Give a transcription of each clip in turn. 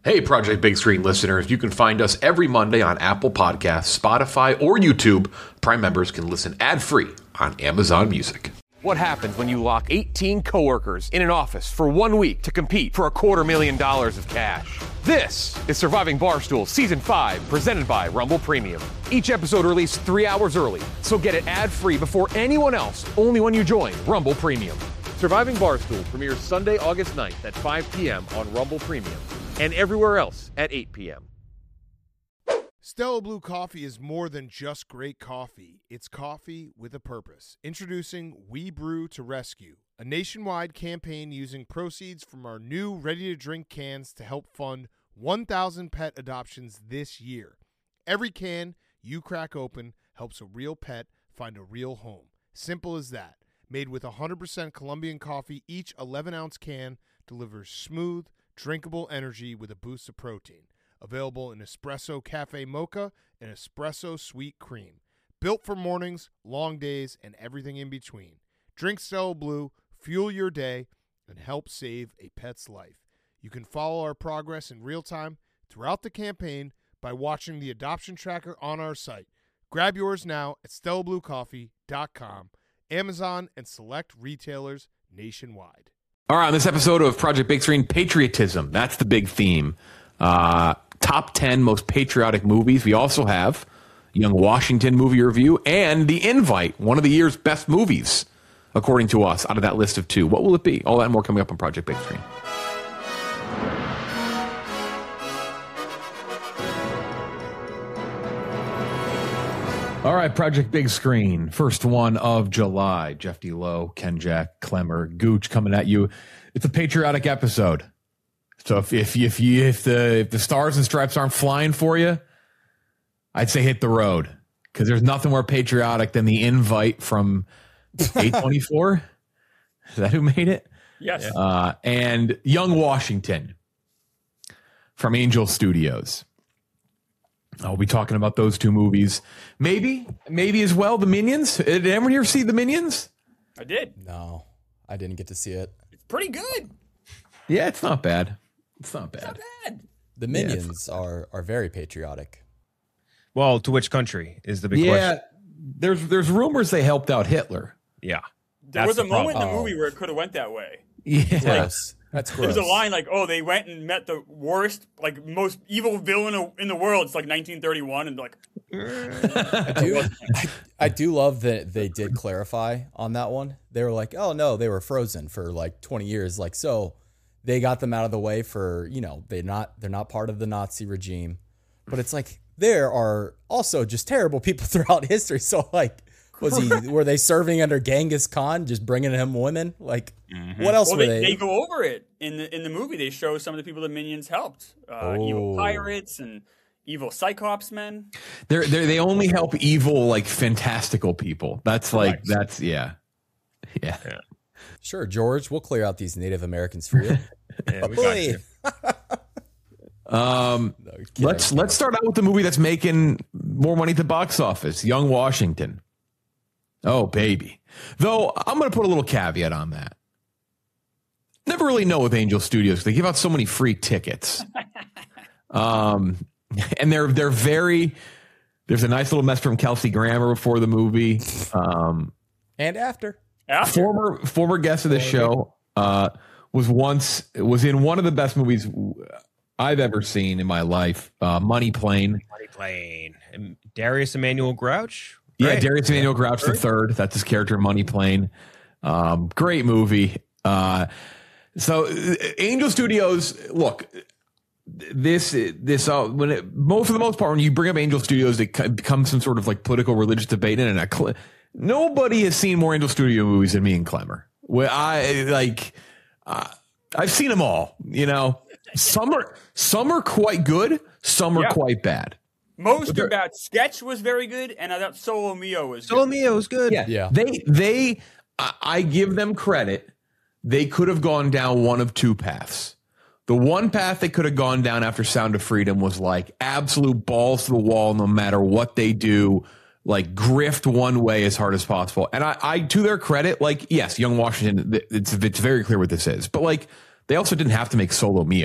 Hey, Project Big Screen listeners, you can find us every Monday on Apple Podcasts, Spotify, or YouTube. Prime members can listen ad-free on Amazon Music. What happens when you lock 18 coworkers in an office for 1 week to compete for $250,000 of cash? This is Surviving Barstool Season 5, presented by Rumble Premium. Each episode released 3 hours early, so get it ad-free before anyone else, only when you join Rumble Premium. Surviving Barstool premieres Sunday, August 9th at 5 p.m. on Rumble Premium and everywhere else at 8 p.m. Stella Blue Coffee is more than just great coffee. It's coffee with a purpose. Introducing We Brew to Rescue, a nationwide campaign using proceeds from our new ready-to-drink cans to help fund 1,000 pet adoptions this year. Every can you crack open helps a real pet find a real home. Simple as that. Made with 100% Colombian coffee, each 11-ounce can delivers smooth, drinkable energy with a boost of protein. Available in Espresso Cafe Mocha and Espresso Sweet Cream. Built for mornings, long days, and everything in between. Drink Stella Blue, fuel your day, and help save a pet's life. You can follow our progress in real time throughout the campaign by watching the adoption tracker on our site. Grab yours now at StellaBlueCoffee.com, Amazon, and select retailers nationwide. All right, on this episode of Project Big Screen, patriotism. That's the big theme. Top 10 most patriotic movies. We also have Young Washington movie review and The Invite, one of the year's best movies, according to us, out of that list of 2. What will it be? All that and more coming up on Project Big Screen. All right, Project Big Screen, first one of July. Jeff D. Lowe, Ken Jack, Clemmer, Gooch coming at you. It's a patriotic episode. So if the stars and stripes aren't flying for you, I'd say hit the road, because there's nothing more patriotic than The Invite from A24. Is that who made it? Yes. And Young Washington from Angel Studios. I'll be talking about those 2 movies. Maybe as well, The Minions. Did anyone here see The Minions? I did. No, I didn't get to see it. It's pretty good. Yeah, it's not bad. It's not bad. It's not bad. The Minions are very patriotic. Well, to which country is the big question? There's rumors they helped out Hitler. Yeah. There was a moment in the movie where it could have went that way. Yeah. Gross. That's gross. There's a line like, "Oh, they went and met the worst, like most evil villain in the world." It's like 1931, and like, I do love that they did clarify on that one. They were like, "Oh no, they were frozen for like 20 years." Like, so they got them out of the way for, they're not part of the Nazi regime, but it's like there are also just terrible people throughout history. So like, were they serving under Genghis Khan, just bringing him women? Like, what else were they? They go over it in the movie. They show some of the people the Minions helped, evil pirates and evil Cyclops men. They only help evil, like, fantastical people. That's like, that's, yeah. Sure, George, we'll clear out these Native Americans for you. Yeah, we got you. Let's start out with the movie that's making more money at the box office, Young Washington. Oh, baby. Though, I'm going to put a little caveat on that. Never really know with Angel Studios. They give out so many free tickets. And they're very... There's a nice little mess from Kelsey Grammer before the movie. And after. Former guest of the show was in one of the best movies I've ever seen in my life, Money Plane. And Darius Emmanuel Grouch? Yeah, Right. Darius Emmanuel Grouch III. That's his character in Money Plane. Great movie. So Angel Studios, look, this for the most part, when you bring up Angel Studios, it becomes some sort of like political religious debate. And nobody has seen more Angel Studio movies than me and Clemmer. I've seen them all. Some are quite good, some are quite bad. Most of that Sketch was very good, and I thought Solo Mio was good. Solo Mio was good. Yeah. I give them credit. They could have gone down one of 2 paths. The one path they could have gone down after Sound of Freedom was like absolute balls to the wall, no matter what they do, like grift one way as hard as possible. And I to their credit, yes, Young Washington, it's very clear what this is, but they also didn't have to make Solo Mio.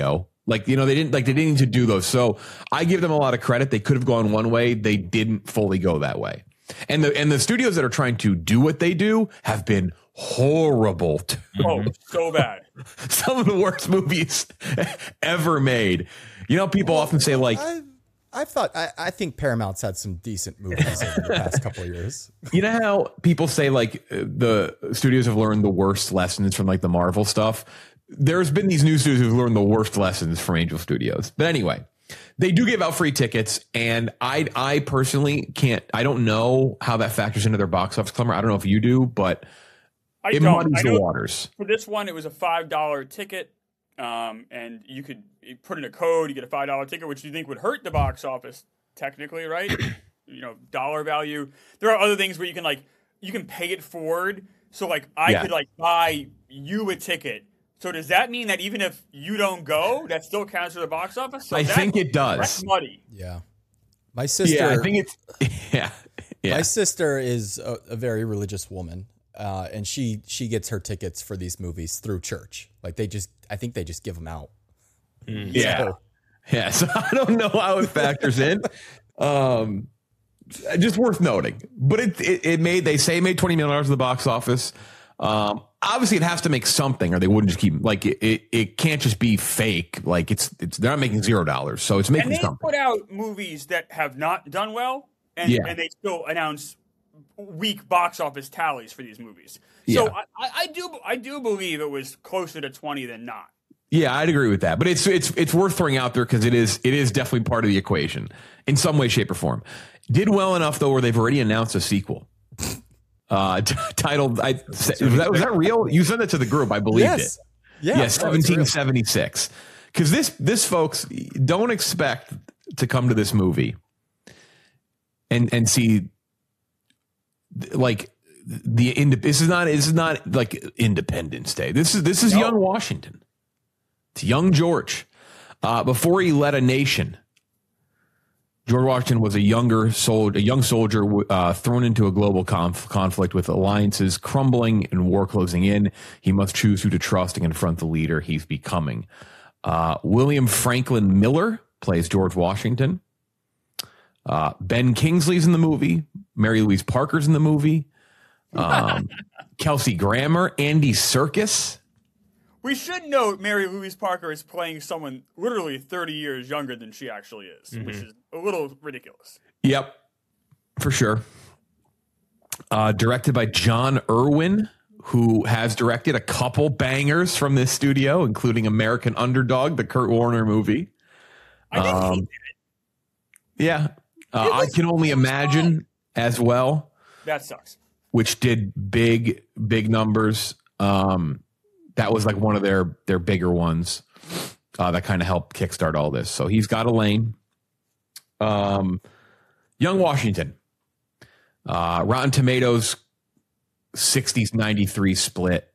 Like, they didn't need to do those. So I give them a lot of credit. They could have gone one way. They didn't fully go that way. And the studios that are trying to do what they do have been horrible. Oh, so bad. Some of the worst movies ever made. People often say like, I think Paramount's had some decent movies over the past couple of years. you know how people say like the studios have learned the worst lessons from like the Marvel stuff. There's been these new studios who've learned the worst lessons from Angel Studios. But anyway, they do give out free tickets, and I personally I don't know how that factors into their box office number. I don't know if you do, but it muddies the waters. For this one, it was a $5 ticket, and you could put in a code, you get a $5 ticket, which you think would hurt the box office technically, right? Dollar value. There are other things where you can pay it forward. So like I could like buy you a ticket. So does that mean that even if you don't go, that still counts for the box office? So I think it does. That's muddy. Yeah. My sister. Yeah, I think it's. Yeah. My sister is a very religious woman, and she gets her tickets for these movies through church. Like I think they just give them out. Yeah. Yeah. So I don't know how it factors in. Just worth noting. But they say it made $20 million at the box office. Obviously it has to make something, or they wouldn't just keep like it can't just be fake. Like they're not making $0, so it's making something. And they put out movies that have not done well, and they still announce weak box office tallies for these movies. So I do believe it was closer to 20 than not. Yeah, I'd agree with that. But it's worth throwing out there because it is definitely part of the equation in some way, shape, or form. Did well enough though, where they've already announced a sequel. Titled, was that real? You sent it to the group, I believed it. Yeah, 1776. Because this folks don't expect to come to this movie and see like this is not like Independence Day. This is young Washington. It's young George. Before he led a nation, George Washington was a young soldier thrown into a global conflict with alliances crumbling and war closing in. He must choose who to trust and confront the leader he's becoming. William Franklin Miller plays George Washington. Ben Kingsley's in the movie. Mary Louise Parker's in the movie. Kelsey Grammer, Andy Serkis. We should note Mary Louise Parker is playing someone literally 30 years younger than she actually is, which is a little ridiculous. Yep, for sure. Directed by John Irwin, who has directed a couple bangers from this studio, including American Underdog, the Kurt Warner movie. I didn't hate it. Yeah. I Can Only Imagine as well. That sucks. Which did big numbers. That was like one of their bigger ones that kind of helped kickstart all this. So he's got a lane. Young Washington. Rotten Tomatoes, 60s, 93 split.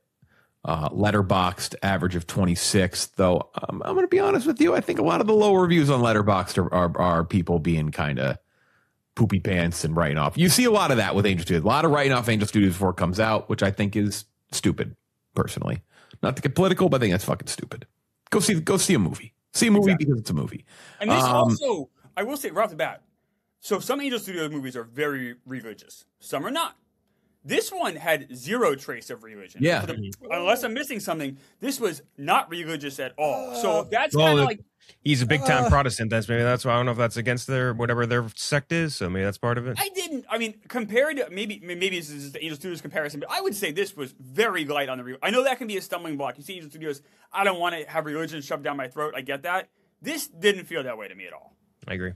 Letterboxd average of 26. Though I'm going to be honest with you, I think a lot of the low reviews on Letterboxd are people being kind of poopy pants and writing off. You see a lot of that with Angel Studios. A lot of writing off Angel Studios before it comes out, which I think is stupid, personally. Not to get political, but I think that's fucking stupid. Go see a movie. See a movie because it's a movie. And this also, I will say right off the bat, so some Angel Studios movies are very religious. Some are not. This one had zero trace of religion. Yeah. Unless I'm missing something, this was not religious at all. So that's kind of like... He's a big time Protestant. That's why I don't know if that's against whatever their sect is. So maybe that's part of it. Compared to maybe this is the Angel Studios comparison, but I would say this was very light on the religion. I know that can be a stumbling block. You see Angel Studios, I don't want to have religion shoved down my throat. I get that. This didn't feel that way to me at all. I agree.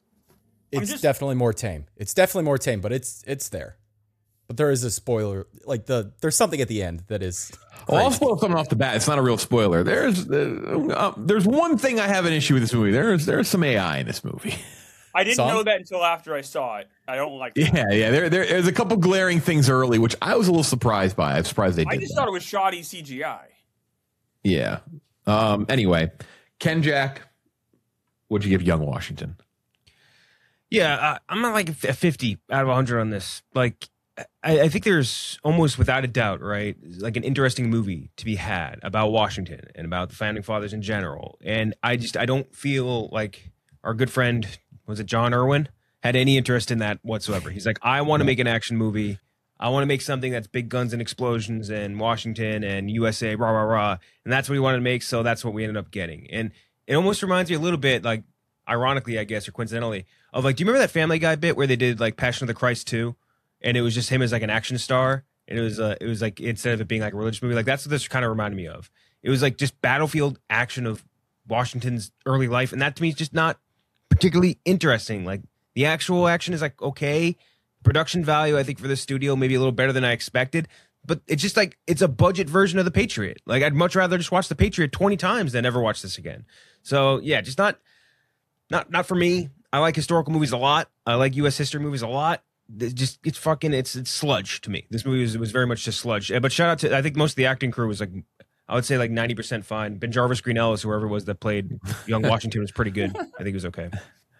It's definitely more tame. But it's there. But there is a spoiler. Like there's something at the end that is. Well, I'll spoil something off the bat. It's not a real spoiler. There's one thing I have an issue with this movie. There's some AI in this movie. I didn't know that until after I saw it. I don't like that. Yeah. There's a couple glaring things early, which I was a little surprised by. I'm surprised they did. I just thought it was shoddy CGI. Yeah. Anyway, Ken Jack, what'd you give Young Washington? Yeah, I'm at like a 50 out of 100 on this. Like, I think there's almost without a doubt, right, like an interesting movie to be had about Washington and about the founding fathers in general. And I don't feel like our good friend, was it John Irwin, had any interest in that whatsoever. He's like, I want to make an action movie. I want to make something that's big guns and explosions and Washington and USA, rah, rah, rah. And that's what he wanted to make. So that's what we ended up getting. And it almost reminds me a little bit, like, ironically, I guess, or coincidentally, of like, do you remember that Family Guy bit where they did like Passion of the Christ 2? And it was just him as like an action star. And it was like, instead of it being like a religious movie, like that's what this kind of reminded me of. It was like just battlefield action of Washington's early life. And that to me is just not particularly interesting. Like the actual action is like, okay. Production value, I think, for the studio, maybe a little better than I expected. But it's just like, it's a budget version of The Patriot. Like I'd much rather just watch The Patriot 20 times than ever watch this again. So yeah, just not for me. I like historical movies a lot. I like U.S. history movies a lot. It's sludge to me. This movie was very much just sludge. But shout out to, I think most of the acting crew was like, I would say like 90% fine. Ben Jarvis, Green Ellis, whoever it was that played young Washington was pretty good. I think he was okay.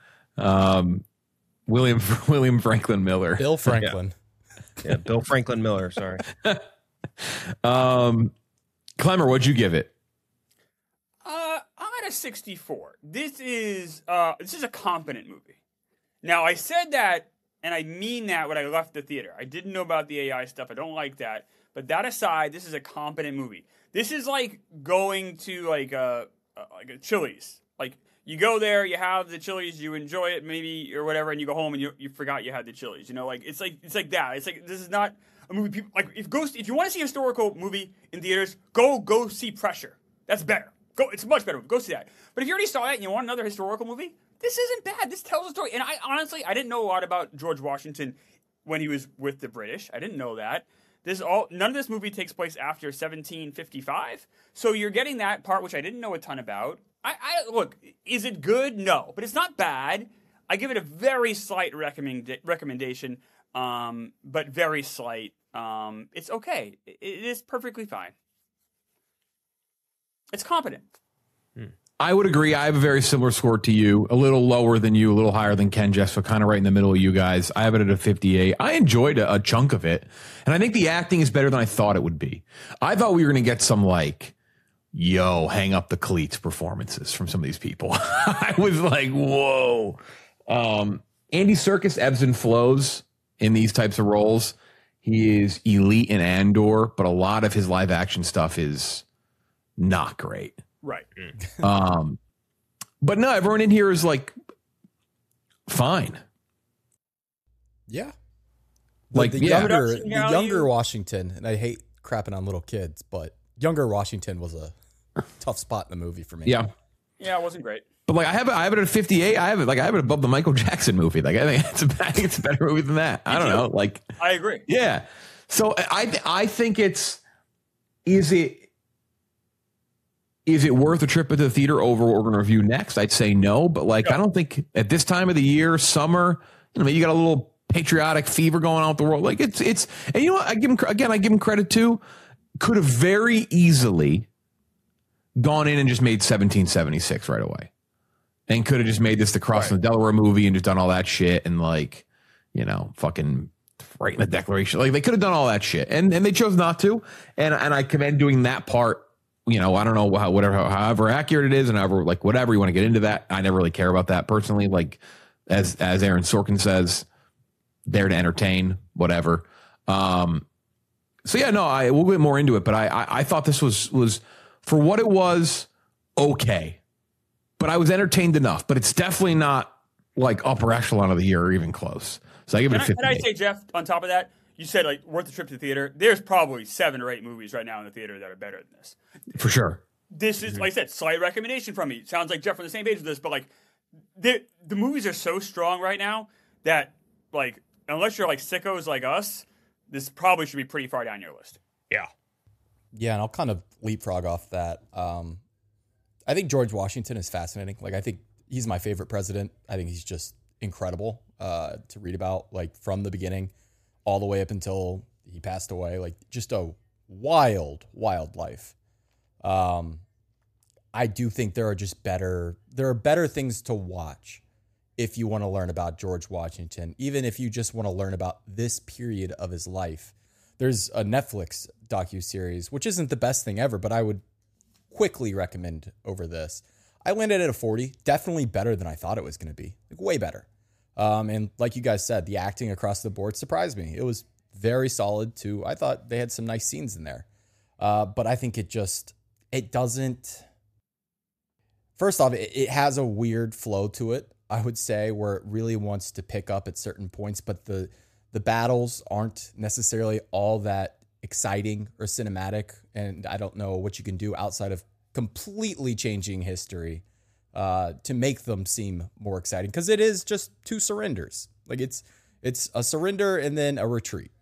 William Franklin Miller. Bill Franklin. Yeah, Bill Franklin Miller. Sorry. Clemmer, what'd you give it? I'm at a 64. This is a competent movie. Now I said that, and I mean that when I left the theater. I didn't know about the AI stuff. I don't like that. But that aside, this is a competent movie. This is like going to like a Chili's. Like you go there, you have the Chili's, you enjoy it maybe or whatever, and you go home and you forgot you had the Chili's. You know, like it's like that. It's like this is not a movie. People, like if you want to see a historical movie in theaters, go see Pressure. That's better. It's much better. Go see that. But if you already saw that and you want another historical movie, this isn't bad. This tells a story. And I honestly didn't know a lot about George Washington when he was with the British. I didn't know that. None of this movie takes place after 1755. So you're getting that part, which I didn't know a ton about. Look, is it good? No, but it's not bad. I give it a very slight recommendation, but very slight. It's okay. It is perfectly fine. It's competent. I would agree. I have a very similar score to you, a little lower than you, a little higher than Ken, Jeff, so kind of right in the middle of you guys. I have it at a 58. I enjoyed a chunk of it, and I think the acting is better than I thought it would be. I thought we were going to get some like, yo, hang up the cleats performances from some of these people. I was like, whoa. Andy Serkis ebbs and flows in these types of roles. He is elite in Andor, but a lot of his live action stuff is not great. Right. But no, everyone in here is like fine. Yeah. Like the yeah. younger Washington, and I hate crapping on little kids, but younger Washington was a tough spot in the movie for me. Yeah. Yeah, it wasn't great. But like I have it at 58. I have it above the Michael Jackson movie. Like I think it's a better movie than that. I don't know. Like I agree. Yeah. So I think is it worth a trip into the theater over what we're going to review next? I'd say no, but like I don't think at this time of the year, summer, maybe you got a little patriotic fever going on with the world. Like it's and you know what? I give him credit too. Could have very easily gone in and just made 1776 right away. And could have just made this the Crossing the Delaware movie and just done all that shit and like, fucking writing the Declaration. Like they could have done all that shit. And they chose not to. And I commend doing that part. I don't know however accurate it is and however, like whatever you want to get into that. I never really care about that personally. Like as Aaron Sorkin says, there to entertain, whatever. So yeah, no, we'll get more into it, but I thought this was for what it was okay. But I was entertained enough, but it's definitely not like upper echelon of the year or even close. So I give it a 58. Can I say, Jeff, on top of that, you said like worth the trip to the theater. There's probably 7 or 8 movies right now in the theater that are better than this. For sure. This is, like I said, slight recommendation from me. Sounds like Jeff on the same page with this, but like the movies are so strong right now that like unless you're like sickos like us, this probably should be pretty far down your list. Yeah. Yeah, and I'll kind of leapfrog off that. I think George Washington is fascinating. Like, I think he's my favorite president. I think he's just incredible to read about, like, from the beginning all the way up until he passed away. Like, just a wild, wild life. I do think there are better things to watch if you want to learn about George Washington, even if you just want to learn about this period of his life. There's a Netflix docuseries, which isn't the best thing ever, but I would quickly recommend over this. I landed at a 40, definitely better than I thought it was going to be, like way better. And like you guys said, the acting across the board surprised me. It was very solid too. I thought they had some nice scenes in there. But I think it doesn't, first off, it has a weird flow to it, I would say, where it really wants to pick up at certain points, but the battles aren't necessarily all that exciting or cinematic. And I don't know what you can do outside of completely changing history to make them seem more exciting, because it is just two surrenders. Like it's a surrender and then a retreat.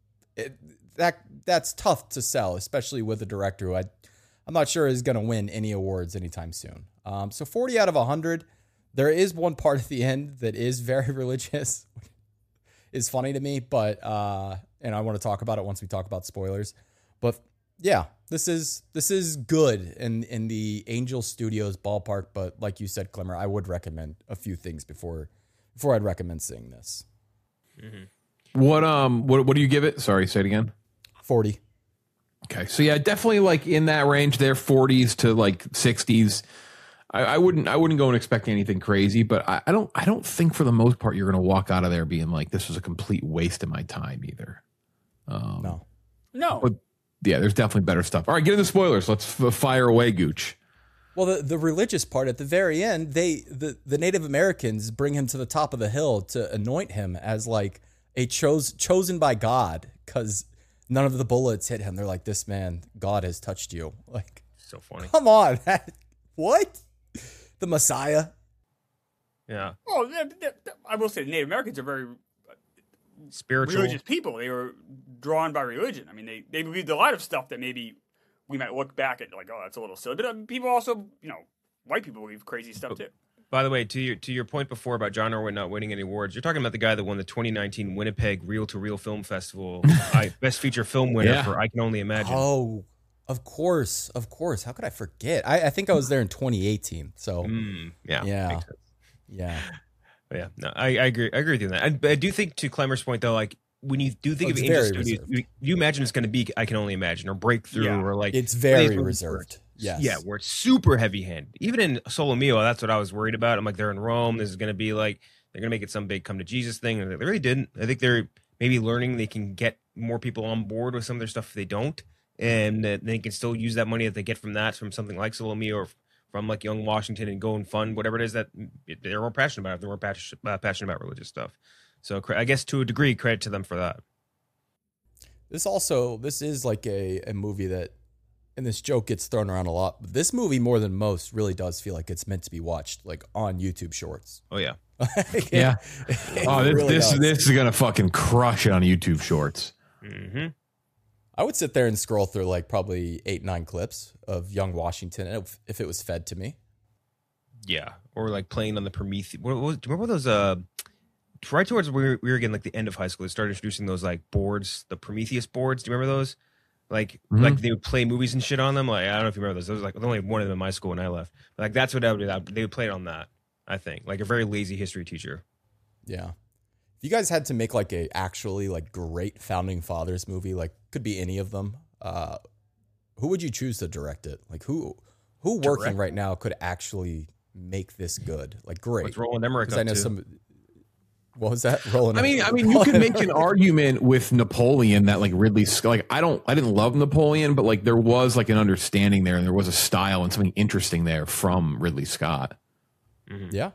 That's tough to sell, especially with a director who I'm not sure is going to win any awards anytime soon. So 40 out of 100. There is one part at the end that is very religious. Is funny to me, but and I want to talk about it once we talk about spoilers. But yeah, this is good in the Angel Studios ballpark. But like you said, Clemmer, I would recommend a few things before I'd recommend seeing this. Mm-hmm. What do you give it? Sorry, say it again. 40. Okay, so yeah, definitely like in that range there, 40s to like 60s. I wouldn't go and expect anything crazy, but I don't think for the most part you're going to walk out of there being like, this was a complete waste of my time either. No. But yeah, there's definitely better stuff. All right, get into spoilers. Let's fire away, Gooch. Well, the religious part at the very end, the Native Americans bring him to the top of the hill to anoint him as like a chosen by God, because none of the bullets hit him. They're like, this man, God has touched you. Like, So funny. come on, what? The Messiah? Yeah. Oh, I will say the Native Americans are very Spiritual. religious people. They were drawn by religion. I mean, they believed a lot of stuff that maybe we might look back at like, oh, that's a little silly. But people also, white people believe crazy stuff too. By the way, to your point before about John Irwin not winning any awards, you're talking about the guy that won the 2019 Winnipeg Reel to Reel Film Festival Best Feature Film winner for I Can Only Imagine. Oh, of course. How could I forget? I think I was there in 2018. So yeah. Yeah. Yeah. No, I agree. I agree with you on that. I do think, to Clemmer's point though, like when you do think of it's Angel very Studios, reserved. you imagine it's going to be I Can Only Imagine or Breakthrough or like It's very these movies reserved. Yes. Yeah, where it's super heavy-handed. Even in Solo Mio, that's what I was worried about. I'm like, they're in Rome. This is going to be like, they're going to make it some big come to Jesus thing. And they really didn't. I think they're maybe learning they can get more people on board with some of their stuff if they don't. And they can still use that money that they get from that, from something like Solo Mio or from like Young Washington, and go and fund whatever it is that they're more passionate about. If they're more passionate about religious stuff. So I guess to a degree, credit to them for that. This is like a movie that, and this joke gets thrown around a lot, but this movie more than most really does feel like it's meant to be watched like on YouTube Shorts. Oh yeah. Yeah. Oh, this does. is gonna fucking crush it on YouTube Shorts. Mm-hmm. I would sit there and scroll through like probably 8-9 clips of Young Washington if it was fed to me. Yeah, or like playing on the Prometheus. Do you remember those? Right towards we were getting like the end of high school, they started introducing those like boards, the Prometheus boards. Do you remember those? Like they would play movies and shit on them. Like I don't know if you remember those. There was like only one of them in my school when I left. But like that's what I would do. They would play it on that. I think like a very lazy history teacher. Yeah. If you guys had to make like a actually like great Founding Fathers movie, like could be any of them, who would you choose to direct it? Like who working right now could actually make this good? Like great. What's Roland Emmerich up I know to? What was that? Roland. I mean, you could make an argument with Napoleon that like Ridley Scott. Like I didn't love Napoleon, but like there was like an understanding there, and there was a style and something interesting there from Ridley Scott. Mm-hmm. Yeah.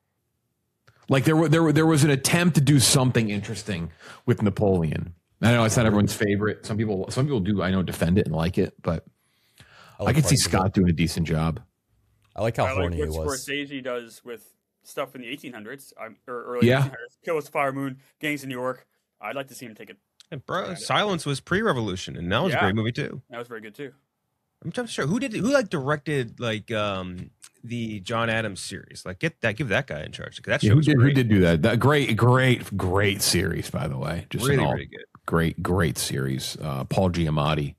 Like there was an attempt to do something interesting with Napoleon. I know it's not everyone's favorite. Some people do, I know, defend it and like it, but I could see Scott doing a decent job. I like how horny he what was. Scorsese does with stuff in the 1800s or early 1800s. Kill Us Fire Moon, Gangs of New York. I'd like to see him take it. And bro, Silence was pre-revolution, and that was a great movie too. That was very good too. I'm trying to sure who like directed like the John Adams series. Like give that guy in charge. That show who did do that? That great series, by the way. Just really, really good. Great series. Paul Giamatti.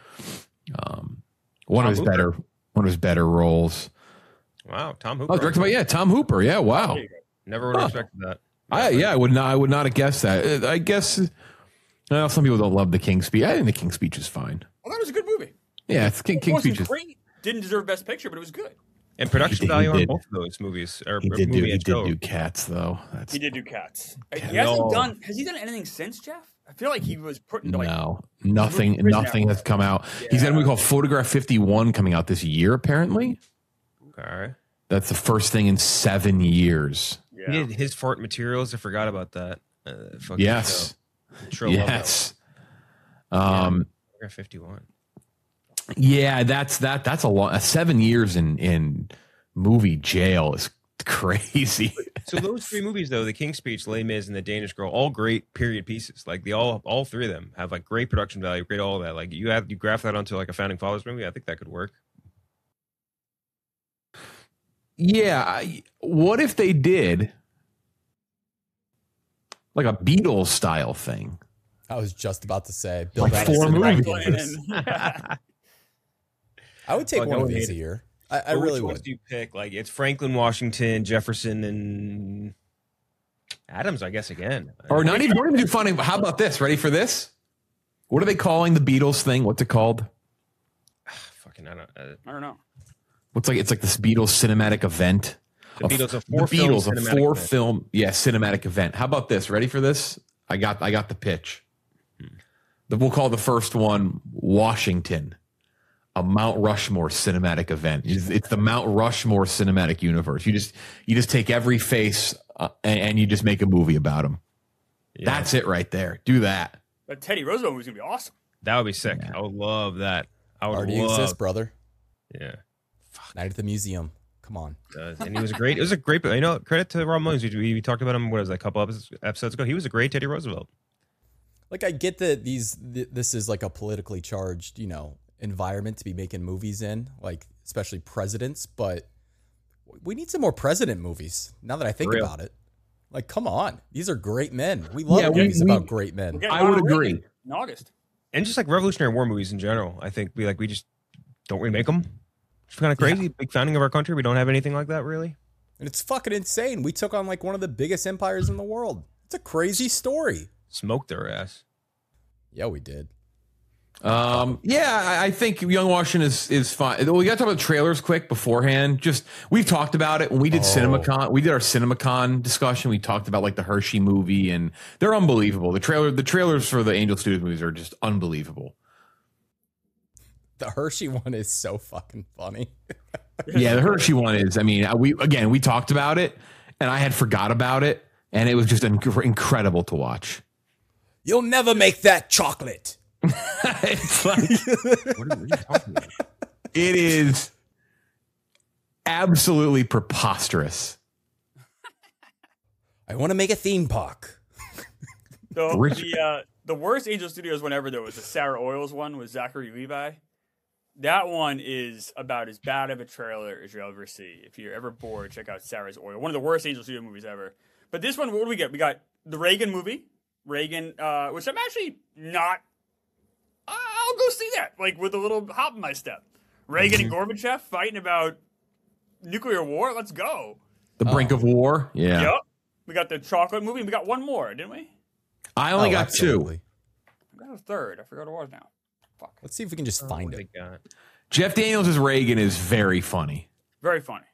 One of his better roles. Wow, Tom Hooper. Oh, directed by Tom Hooper. Yeah, wow. Never would have expected that. I would not have guessed that. I guess some people don't love the King's Speech. I think the King's Speech is fine. I thought it was a good movie. Yeah, it's King's Speech is great. Didn't deserve Best Picture, but it was good. And production value on both of those movies. He did do Cats, though. He did do Cats. He hasn't done. Has he done anything since, Jeff? I feel like he was put into nothing has come out. Yeah. He's got a movie called Photograph 51 coming out this year, apparently. Okay. That's the first thing in 7 years. Yeah. He did his fart materials. I forgot about that. Yes. Yes. Photograph 51. Yeah, that's a long 7 years in movie jail is crazy. So those three movies, though, The King's Speech, Les Mis, and The Danish Girl, all great period pieces. Like all three of them have like great production value, great all of that. Like you graph that onto like a Founding Fathers movie. I think that could work. Yeah, what if they did like a Beatles style thing? I was just about to say, build like 4 movies. I would take one of these a year. I really would. Which ones do you pick? Like it's Franklin, Washington, Jefferson, and Adams, I guess again. Or not even do funny. How about this? Ready for this? What are they calling the Beatles thing? What's it called? Fucking I don't know. It's like this Beatles cinematic event. The Beatles, a four film cinematic event. How about this? Ready for this? I got the pitch. We'll call the first one Washington. A Mount Rushmore cinematic event. It's the Mount Rushmore cinematic universe. You just take every face and you just make a movie about them. Yeah. That's it right there. Do that. But Teddy Roosevelt was gonna be awesome. That would be sick. Yeah. I would love that. Already exists, brother. Yeah. Night at the Museum. Come on. And he was great. It was a great. Credit to Ron Williams. We talked about him. What was that, a couple episodes ago? He was a great Teddy Roosevelt. Like I get that this is like a politically charged, environment to be making movies in, like especially presidents, but we need some more president movies now that I think about it. Like, come on, these are great men. We love movies about great men. I would agree. In August. And just like Revolutionary War movies in general, I think we just don't remake them. It's kind of crazy. Big founding of our country, we don't have anything like that really. And it's fucking insane. We took on like one of the biggest empires in the world. It's a crazy story. Smoked their ass. Yeah, we did. I think Young Washington is fine. We got to talk about trailers quick beforehand. We've talked about it when we did CinemaCon. We did our CinemaCon discussion. We talked about like the Hershey movie, and they're unbelievable. The trailers for the Angel Studios movies are just unbelievable. The Hershey one is so fucking funny. Yeah, the Hershey one is. I mean, we talked about it, and I had forgot about it, and it was just incredible to watch. You'll never make that chocolate. It's like, what are you talking about? It is absolutely preposterous. I want to make a theme park. So the worst Angel Studios one ever, though, was the Sarah Oils one with Zachary Levi. That one is about as bad of a trailer as you'll ever see. If you're ever bored, check out Sarah's Oil. One of the worst Angel Studio movies ever. But this one, what do we get? We got the Reagan movie. Reagan, which I'm actually not... I'll go see that, like with a little hop in my step. Reagan and Gorbachev fighting about nuclear war. Let's go. The brink of war. Yeah. Yep. We got the chocolate movie. We got one more, didn't we? I only got absolutely. 2. I got a third. I forgot what it was now. Fuck. Let's see if we can just find it. Jeff Daniels as Reagan is very funny. Very funny.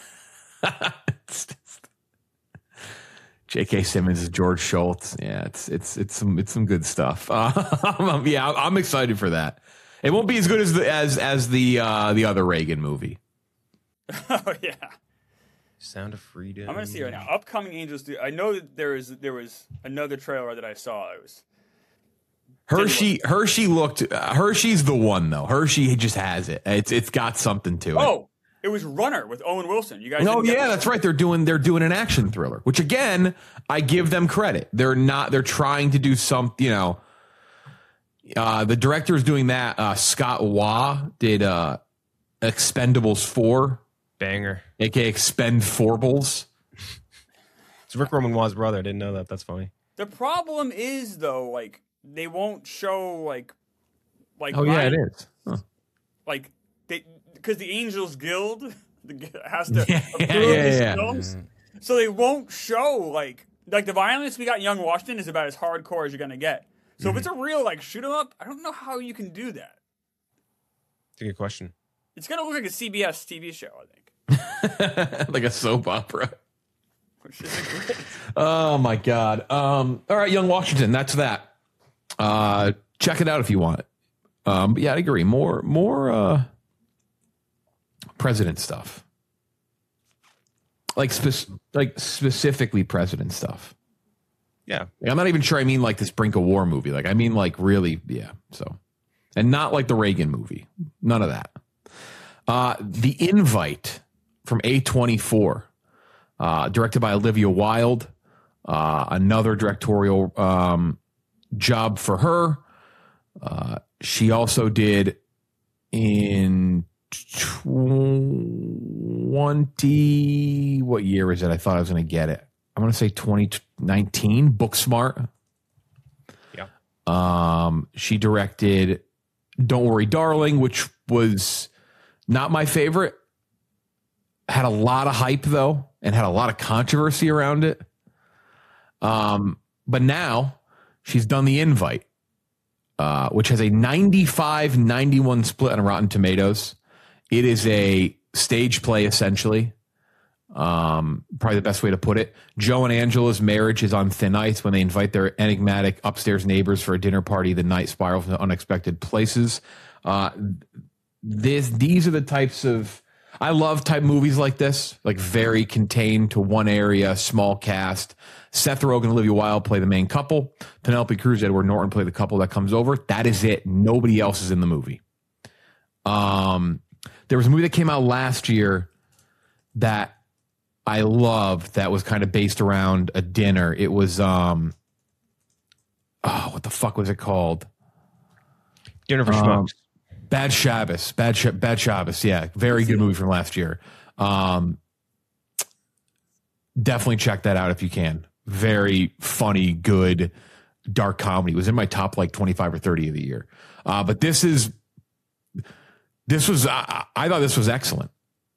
J.K. Simmons is George Schultz. Yeah, it's some good stuff. I'm excited for that. It won't be as good as the other Reagan movie. Oh yeah. Sound of Freedom. I'm gonna see right now. Upcoming Angels. I know that there was another trailer that I saw. It was Hershey's the one though. Hershey just has it. It's got something to it. Oh. It was Runner with Owen Wilson. You guys? Oh yeah, that's right. They're doing an action thriller, which again, I give them credit. They're trying to do some. The director is doing that. Scott Waugh did Expendables 4, banger, aka Expend-4bles. It's Rick Roman's brother. I didn't know that. That's funny. The problem is though, like they won't show like. Oh yeah, it is. Huh. Like they. Because the Angels Guild has to approve these films. So they won't show like the violence we got in Young Washington is about as hardcore as you're gonna get. So if it's a real like shoot 'em up, I don't know how you can do that. It's a good question. It's gonna look like a CBS TV show, I think. Like a soap opera. Which isn't great. Oh my God. All right, Young Washington. That's that. Check it out if you want it. But yeah, I agree. More president stuff. Like specifically president stuff. Yeah. Like, I'm not even sure I mean like this Brink of War movie. Like I mean like really, yeah. So, and not like the Reagan movie. None of that. The Invite from A24, directed by Olivia Wilde. Another directorial job for her. She also did in 20, what year is it? I thought I was going to get it. I'm going to say 2019, Booksmart. Yeah. She directed Don't Worry, Darling, which was not my favorite. Had a lot of hype, though, and had a lot of controversy around it. But now she's done The Invite, which has a 95-91 split on Rotten Tomatoes. It is a stage play, essentially. Probably the best way to put it. Joe and Angela's marriage is on thin ice when they invite their enigmatic upstairs neighbors for a dinner party. The night spirals into unexpected places. These are the types of, I love type movies like this, like very contained to one area, small cast. Seth Rogen and Olivia Wilde play the main couple. Penelope Cruz, Edward Norton play the couple that comes over. That is it. Nobody else is in the movie. There was a movie that came out last year that I loved that was kind of based around a dinner. It was, what the fuck was it called? Dinner for Schmucks. Bad Shabbos. Bad Shabbos. Yeah. Very good movie from last year. Definitely check that out if you can. Very funny, good, dark comedy. It was in my top like 25 or 30 of the year. But I thought this was excellent.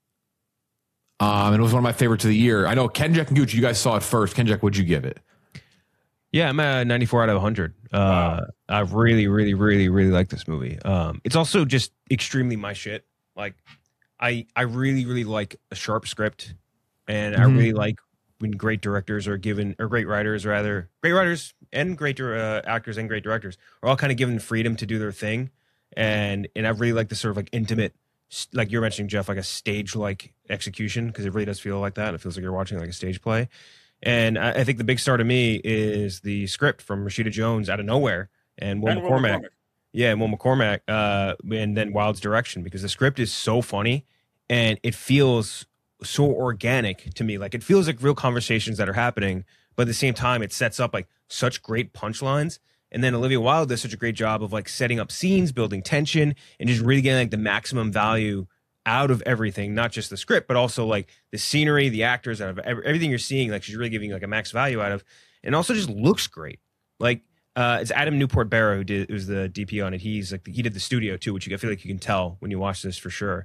And it was one of my favorites of the year. I know Kenjack and Gooch, you guys saw it first. Kenjack, what'd you give it? Yeah, I'm at 94 out of 100. I really, really, really, really like this movie. It's also just extremely my shit. Like, I really, really like a sharp script, and I really like when great directors are given, or great writers rather, great writers and great actors and great directors are all kind of given freedom to do their thing. And I really like the sort of like intimate, like you're mentioning, Jeff, like a stage like execution, because it really does feel like that. It feels like you're watching like a stage play. And I think the big star to me is the script from Rashida Jones out of nowhere and Will McCormack. Yeah, Will McCormack, and then Wilde's direction, because the script is so funny and it feels so organic to me. Like it feels like real conversations that are happening, but at the same time, it sets up like such great punchlines. And then Olivia Wilde does such a great job of like setting up scenes, building tension, and just really getting like the maximum value out of everything, not just the script, but also like the scenery, the actors, out of everything you're seeing. Like she's really giving like a max value out of, and also just looks great. Like it's Adam Newport Barrow who's the DP on it. He did the studio too, which I feel like you can tell when you watch this for sure.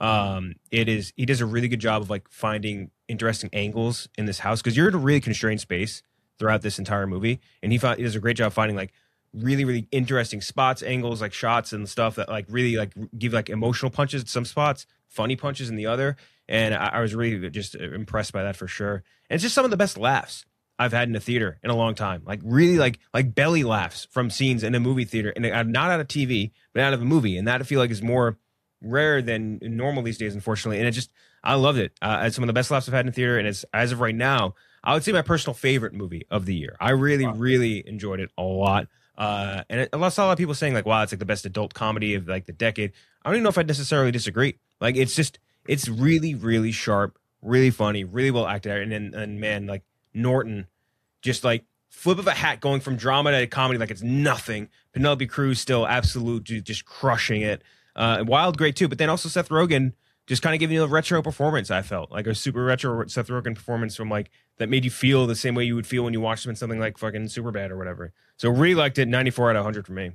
He does a really good job of like finding interesting angles in this house, because you're in a really constrained space throughout this entire movie, and he does a great job finding like really, really interesting spots, angles, like shots and stuff that like really like give like emotional punches at some spots, funny punches in the other. And I was really just impressed by that for sure. And it's just some of the best laughs I've had in a theater in a long time. Like really like belly laughs from scenes in a movie theater, and not out of TV, but out of a movie. And that I feel like is more rare than normal these days, unfortunately. And I loved it. It's some of the best laughs I've had in a theater. And it's, as of right now, I would say my personal favorite movie of the year. I really, really enjoyed it a lot. And I saw a lot of people saying like, wow, it's like the best adult comedy of like the decade. I don't even know if I'd necessarily disagree. Like, it's really, really sharp, really funny, really well acted out. And man, like Norton, just like flip of a hat going from drama to comedy like it's nothing. Penelope Cruz still absolute, just crushing it. Wild, great too. But then also Seth Rogen just kind of giving you a retro performance. I felt like a super retro Seth Rogen performance from like that made you feel the same way you would feel when you watched him in something like fucking Superbad or whatever. So really liked it. 94 out of 100 for me.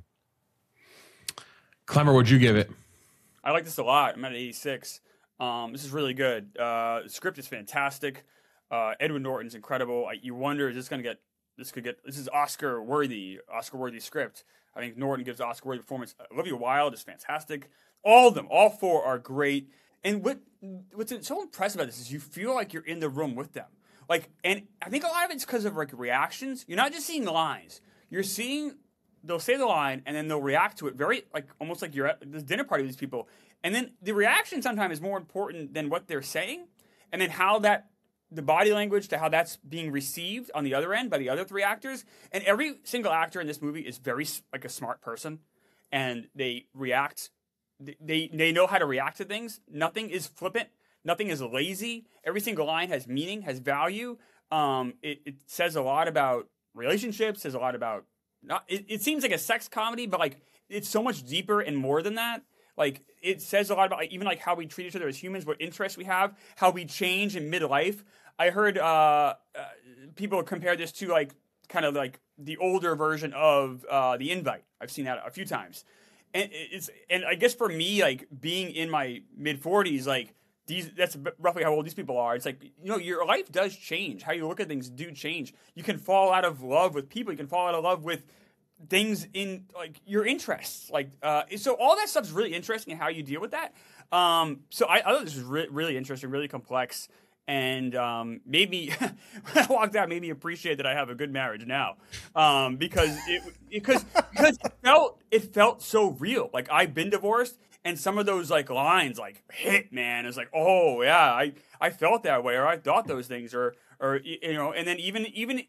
Clemmer, what'd you give it? I like this a lot. I'm at 86. This is really good. The script is fantastic. Edward Norton's incredible. You wonder, is this is Oscar worthy script. I think Norton gives Oscar worthy performance. Olivia Wilde is fantastic. All of them, all four are great. And what's so impressive about this is you feel like you're in the room with them. Like, and I think a lot of it's because of like reactions. You're not just seeing the lines. They'll say the line and then they'll react to it very like almost like you're at this dinner party with these people. And then the reaction sometimes is more important than what they're saying. And then the body language to how that's being received on the other end by the other three actors. And every single actor in this movie is very like a smart person, and they react. They know how to react to things. Nothing is flippant. Nothing is lazy. Every single line has meaning, has value. It says a lot about relationships. Says a lot about it seems like a sex comedy, but like it's so much deeper and more than that. Like it says a lot about like, even like how we treat each other as humans, what interests we have, how we change in midlife. I heard people compare this to like kind of like the older version of The Invite. I've seen that a few times, and I guess for me, like being in my mid 40s, like that's roughly how old these people are. It's like, you know, your life does change. How you look at things do change. You can fall out of love with people. You can fall out of love with things in like your interests. Like, so all that stuff's really interesting and how you deal with that. So I thought this was really interesting, really complex. And made me, when I walked out, made me appreciate that I have a good marriage now, because it felt so real. Like I've been divorced, and some of those like lines like hit, man. It's like, oh yeah, I felt that way, or I thought those things, or you know. And then even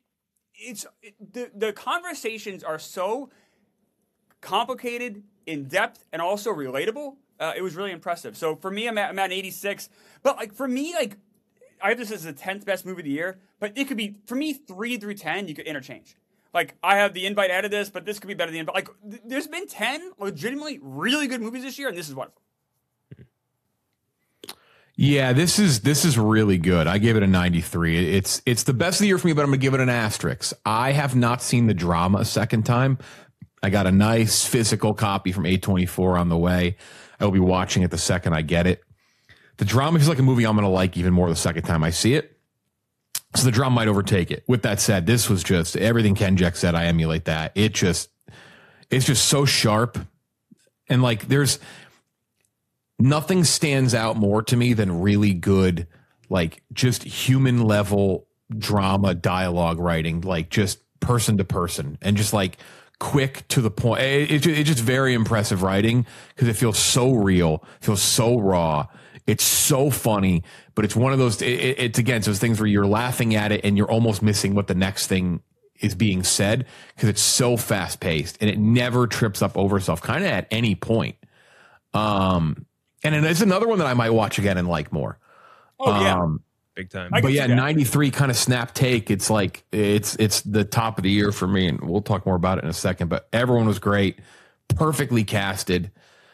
the conversations are so complicated, in depth, and also relatable. It was really impressive. So for me, I'm at an 86. But like for me, like. I have this as the 10th best movie of the year, but it could be, for me, 3 through 10, you could interchange. Like, I have The Invite ahead of this, but this could be better than The Invite. Like, there's been 10 legitimately really good movies this year, and this is one of them. Yeah, this is really good. I gave it a 93. It's the best of the year for me, but I'm going to give it an asterisk. I have not seen the drama a second time. I got a nice physical copy from A24 on the way. I will be watching it the second I get it. The drama feels like a movie I'm going to like even more the second time I see it. So the drama might overtake it. With that said, this was just everything Ken Jeck said. I emulate that. It's just so sharp. And like, there's nothing stands out more to me than really good, like just human level drama, dialogue writing, like just person to person and just like quick to the point. It's just very impressive writing because it feels so real, feels so raw. It's so funny, but it's one of those, it's again, those things where you're laughing at it and you're almost missing what the next thing is being said because it's so fast paced and it never trips up over itself kind of at any point. And it's another one that I might watch again and like more. Oh yeah. Big time. But yeah, 93 kind of snap take. It's like, it's the top of the year for me. And we'll talk more about it in a second, but everyone was great. Perfectly casted.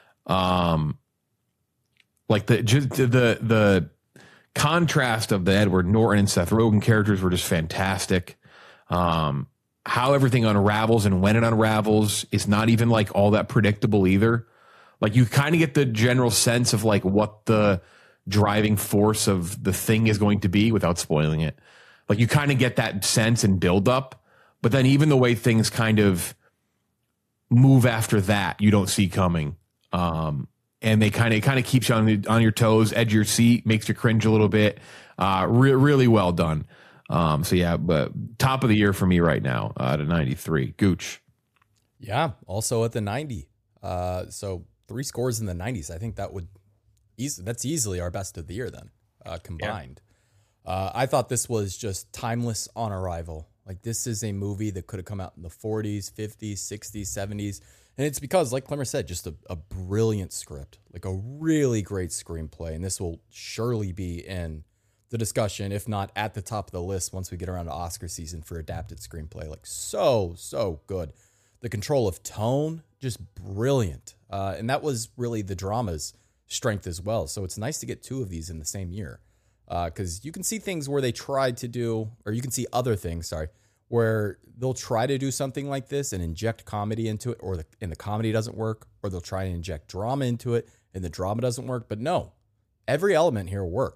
Like the contrast of the Edward Norton and Seth Rogen characters were just fantastic. How everything unravels and when it unravels is not even like all that predictable either. Like you kind of get the general sense of like what the driving force of the thing is going to be without spoiling it. Like you kind of get that sense and build up, but then even the way things kind of move after that, you don't see coming. And it kind of keeps you on your toes, edge of your seat, makes you cringe a little bit. Really well done. So yeah, but top of the year for me right now at a 93. Gooch. Yeah, also at the 90. So 3 scores in the 90s. I think that's easily our best of the year then, combined. Yeah. I thought this was just timeless on arrival. Like this is a movie that could have come out in the 40s, 50s, 60s, 70s. And it's because, like Clemmer said, just a brilliant script, like a really great screenplay. And this will surely be in the discussion, if not at the top of the list once we get around to Oscar season for adapted screenplay. Like so good. The control of tone, just brilliant. And that was really the drama's strength as well. So it's nice to get 2 of these in the same year. Because you can see things where they tried to do, or you can see other things, where they'll try to do something like this and inject comedy into it, and the comedy doesn't work, or they'll try to inject drama into it and the drama doesn't work. But no, every element here works.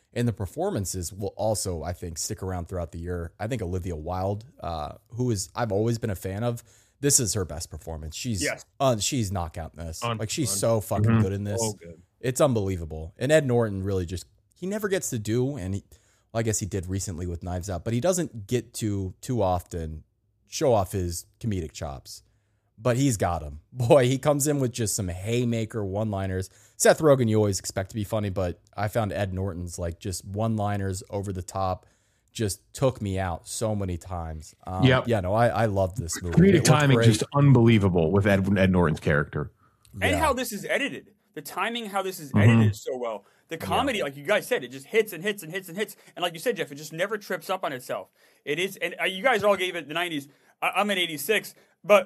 And the performances will also, I think, stick around throughout the year. I think Olivia Wilde, I've always been a fan of, this is her best performance. She's knockout in this. She's so fucking good in this. Oh, good. It's unbelievable. And Ed Norton really he never gets to do, and I guess he did recently with Knives Out, but he doesn't get to too often show off his comedic chops. But he's got them. Boy, he comes in with just some haymaker one-liners. Seth Rogen, you always expect to be funny, but I found Ed Norton's just one-liners over the top just took me out so many times. I love this movie. Comedic timing just unbelievable with Ed Norton's character. And how this is edited. The timing, how this is edited so well. The comedy, like you guys said, it just hits and hits and hits and hits. And like you said, Jeff, it just never trips up on itself. It is, and you guys all gave it the 90s. I'm at 86, but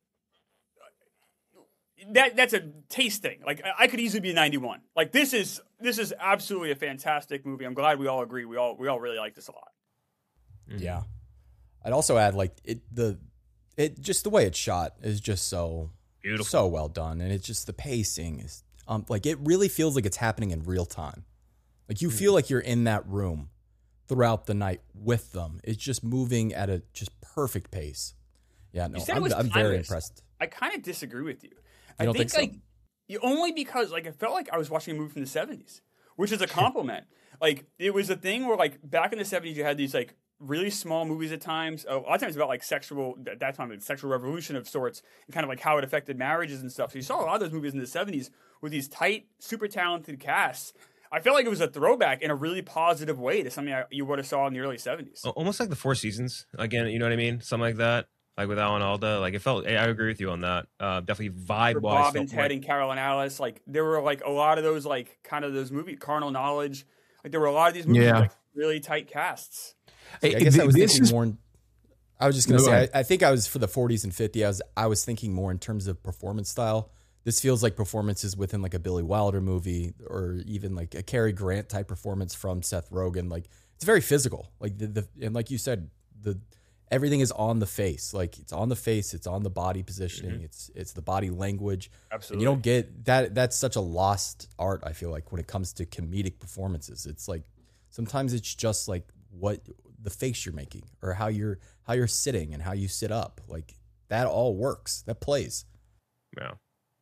that's a taste thing. I could easily be 91. This is absolutely a fantastic movie. I'm glad we all agree. We all really like this a lot. Yeah. I'd also add just the way it's shot is just so beautiful, so well done, and it's just the pacing is it really feels like it's happening in real time. You feel like you're in that room throughout the night with them. It's just moving at a just perfect pace. Yeah, no, I'm very impressed. I kind of disagree with you. I don't think so? Only because it felt like I was watching a movie from the 70s, which is a compliment. It was a thing where back in the 70s you had these really small movies at times. A lot of times about sexual, at that time, sexual revolution of sorts, and kind of how it affected marriages and stuff. So you saw a lot of those movies in the 70s with these tight, super talented casts. I felt like it was a throwback in a really positive way to something you would have saw in the early 70s. Almost like the Four Seasons again. You know what I mean? Something like that. With Alan Alda, it felt. I agree with you on that. Definitely vibe wise. Bob and Ted and Carol and Alice. There were a lot of those kind of those movies. Carnal Knowledge. There were a lot of these movies with really tight casts. I guess I was thinking more. I was just going to say. I think I was for the 40s and 50s. I was thinking more in terms of performance style. This feels like performances within a Billy Wilder movie, or even a Cary Grant type performance from Seth Rogen. It's very physical. And like you said, everything is on the face. It's on the face. It's on the body positioning. It's the body language. Absolutely. And you don't get that. That's such a lost art, I feel when it comes to comedic performances. It's sometimes it's just what the face you're making, or how you're sitting and how you sit up. That all works. That plays. Yeah.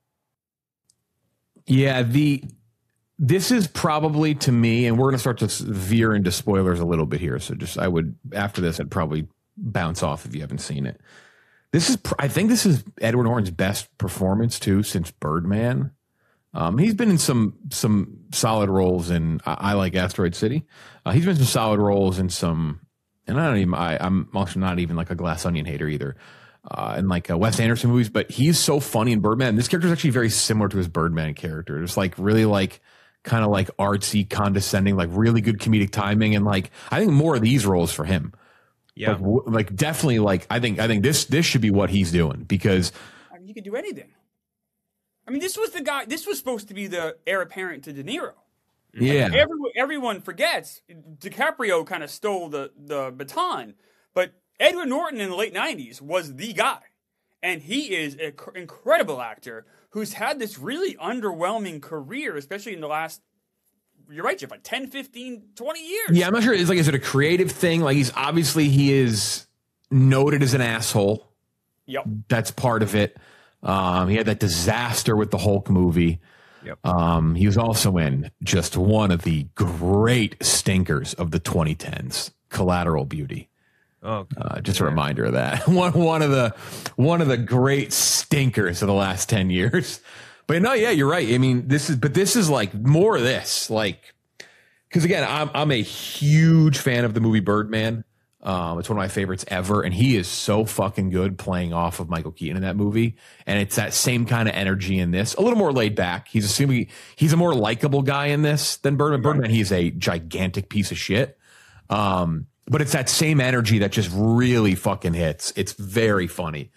Yeah. This is probably, to me, and we're going to start to veer into spoilers a little bit here. So after this, I'd probably bounce off if you haven't seen it. I think this is Edward Norton's best performance too since Birdman. He's been in some solid roles in I Like Asteroid City. He's been in some solid roles in some, and I'm also not even a Glass Onion hater either. In Wes Anderson movies, but he's so funny in Birdman. This character is actually very similar to his Birdman character. Just really kind of artsy, condescending, really good comedic timing, and I think more of these roles for him. Yeah, definitely. I think this should be what he's doing, because he could do anything. This was the guy. This was supposed to be the heir apparent to De Niro. Yeah, everyone forgets DiCaprio kind of stole the baton, but Edward Norton in the late 90s was the guy. And he is an incredible actor who's had this really underwhelming career, especially in the last, you're right, Jeff, 10, 15, 20 years. Yeah, I'm not sure. Is it a creative thing? He is noted as an asshole. Yep. That's part of it. He had that disaster with the Hulk movie. Yep. He was also in just one of the great stinkers of the 2010s, Collateral Beauty. Oh, just a reminder of that. one of the great stinkers of the last 10 years. But no, yeah, you're right. This is more of this, because again, I'm a huge fan of the movie Birdman. It's one of my favorites ever, and he is so fucking good playing off of Michael Keaton in that movie. And it's that same kind of energy in this, a little more laid back. He's a more likable guy in this than Birdman. Birdman, he's a gigantic piece of shit. But it's that same energy that just really fucking hits. It's very funny.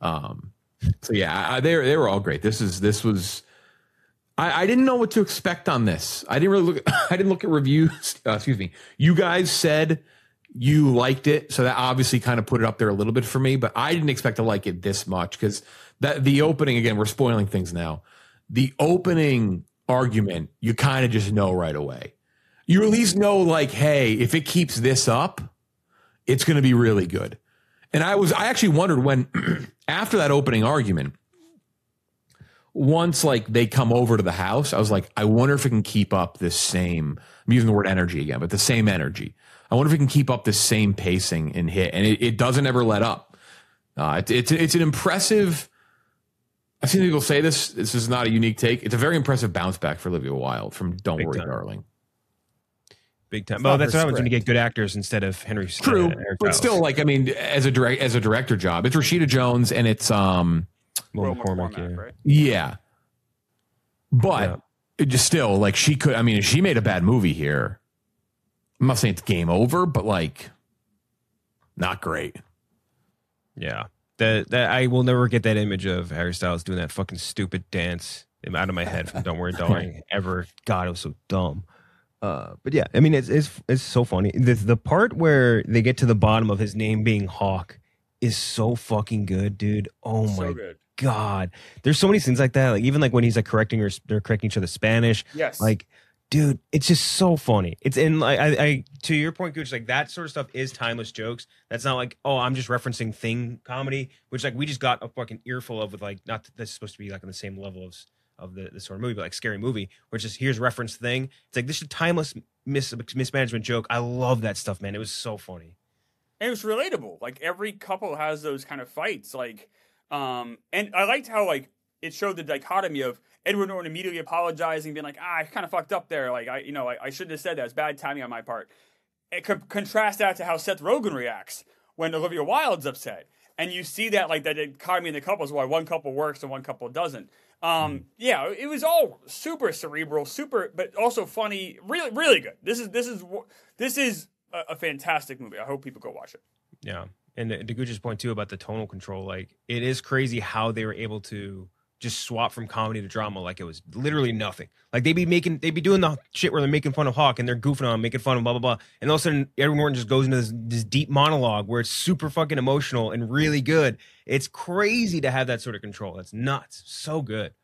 So yeah, they were all great. This was. I didn't know what to expect on this. I didn't look at reviews. Excuse me. You guys said you liked it, so that obviously kind of put it up there a little bit for me. But I didn't expect to like it this much, because the opening, again, we're spoiling things now. The opening argument, you kind of just know right away. you at least know, like, hey, if it keeps this up, it's going to be really good. And I actually wondered when, after that opening argument, once like they come over to the house, I was like, I wonder if it can keep up this same, I'm using the word energy again, but the same energy. I wonder if it can keep up this same pacing and hit. And it doesn't ever let up. It's an impressive, I've seen people say this is not a unique take. It's a very impressive bounce back for Olivia Wilde from Don't Big Worry, time. Darling. Big time. It's Well, not that's her what happens when you script. get good actors instead of Henry. True, Eric but Giles. still, like, I mean, as a director job, it's Rashida Jones and it's Will Will McCormick, McCormack, yeah. right? yeah, but Yeah. it just still like she could. I mean, if she made a bad movie here, I'm not saying it's game over, but like, not great. Yeah. That I will never get that image of Harry Styles doing that fucking stupid dance out of my head from Don't Worry, Darling ever. God, it was so dumb. But yeah, I mean, it's so funny. The part where they get to the bottom of his name being Hawk is so fucking good, dude. Oh So my good. God. There's so many scenes like that. Like even like when he's like they're correcting each other's Spanish. Yes. Like, dude, it's just so funny. It's in like I to your point, Gooch, like that sort of stuff is timeless jokes. That's not like, oh, I'm just referencing thing comedy, which like we just got a fucking earful of with like not that that's supposed to be like on the same level of the sort of movie, but like Scary Movie, where it's just here's reference thing. It's like this is a timeless mismanagement joke. I love that stuff, man. It was so funny. And it was relatable. Like every couple has those kind of fights. Like, and I liked how like it showed the dichotomy of Edward Norton immediately apologizing, being like, I kind of fucked up there. Like I shouldn't have said that. It's bad timing on my part. It contrast that to how Seth Rogen reacts when Olivia Wilde's upset, and you see that like that dichotomy in the couples, why one couple works and one couple doesn't. Yeah, it was all super cerebral, but also funny. Really, really good. This is a fantastic movie. I hope people go watch it. Yeah. And to Gooch's point too about the tonal control, like it is crazy how they were able to just swap from comedy to drama like it was literally nothing. Like they'd be doing the shit where they're making fun of Hawk and they're goofing on him, making fun of blah blah blah, and all of a sudden Edward Norton just goes into this deep monologue where it's super fucking emotional and really good. It's crazy to have that sort of control. That's nuts. So good.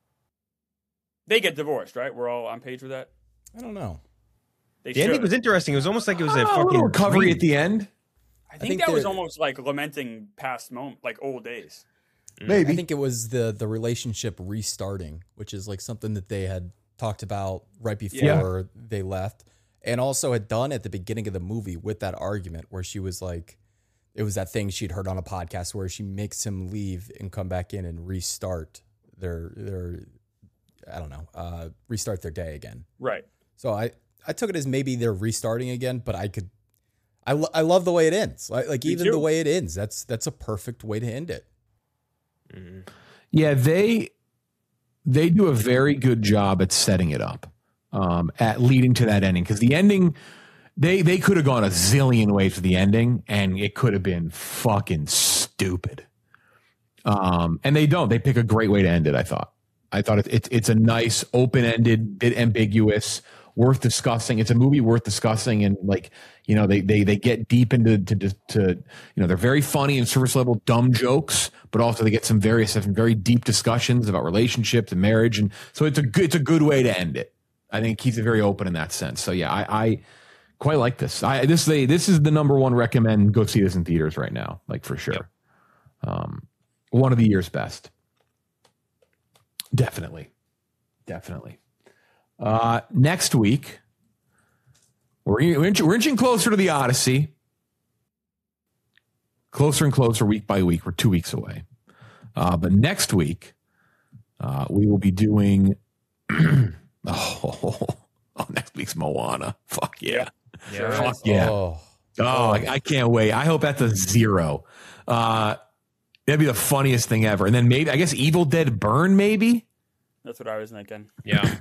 They get divorced, right? We're all on page with that. I don't know. They The ending should. was interesting. It was almost like it was a A fucking little recovery dream. at the end. I think think that was they're- almost like lamenting past like old days. Maybe. I think it was the relationship restarting, which is like something that they had talked about right before they left, and also had done at the beginning of the movie with that argument where she was like, it was that thing she'd heard on a podcast where she makes him leave and come back in and restart their I don't know, restart their day again. Right. So I took it as maybe they're restarting again, but I love the way it ends. Like even too. the way it ends, that's a perfect way to end it. Yeah, they do a very good job at setting it up, at leading to that ending. Because the ending, they could have gone a zillion ways for the ending, and it could have been fucking stupid. And they don't. They pick a great way to end it. I thought it's a nice, open-ended, bit ambiguous, worth discussing. It's a movie worth discussing, and like, you know, they get deep into you know, they're very funny and surface level dumb jokes, but also they get some very deep discussions about relationships and marriage, and so it's a good way to end it. I think it keeps it very open in that sense. So yeah, I quite like this. This is the number one recommend. Go see this in theaters right now, like for sure. One of the year's best. Definitely. Next week, we're inching closer to the Odyssey. Closer and closer week by week. We're 2 weeks away. But next week, we will be doing next week's Moana. Fuck yeah. Yeah. Fuck yeah. Oh, I can't wait. I hope that's a 0. That'd be the funniest thing ever. And then maybe, I guess, Evil Dead Burn, maybe? That's what I was thinking. Yeah.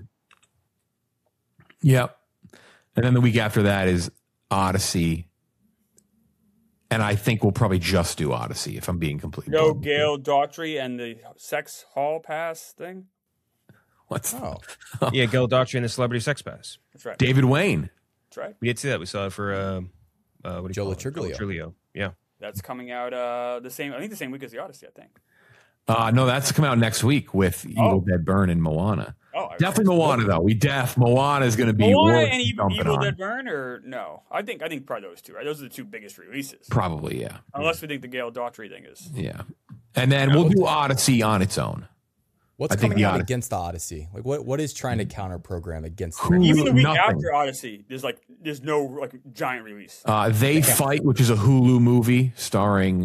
Yep. And then the week after that is Odyssey. And I think we'll probably just do Odyssey, if I'm being completely No blunt. Gail Daughtry and the sex hall pass thing. What's Yeah, Gail Daughtry and the Celebrity Sex Pass. That's right. David Wayne? That's right. We did see that. We saw it for what do you Joe call it? Latriglio. Joe Latriglio. Yeah. That's coming out the same week as the Odyssey, I think. No, that's coming out next week with Evil Dead Burn and Moana. Definitely Moana though. Moana is going to be Moana worth and jumping Evil on. Dead Burn, or no? I think probably those two, right? Those are the two biggest releases. Probably, yeah. Unless we think the Gale Daughtry thing is. Yeah. And then we'll do Odyssey on its own. What's coming out against the Odyssey? Like what is trying to counter program against the Even the week Nothing. after Odyssey, there's no giant release. They Fight, which is a Hulu movie starring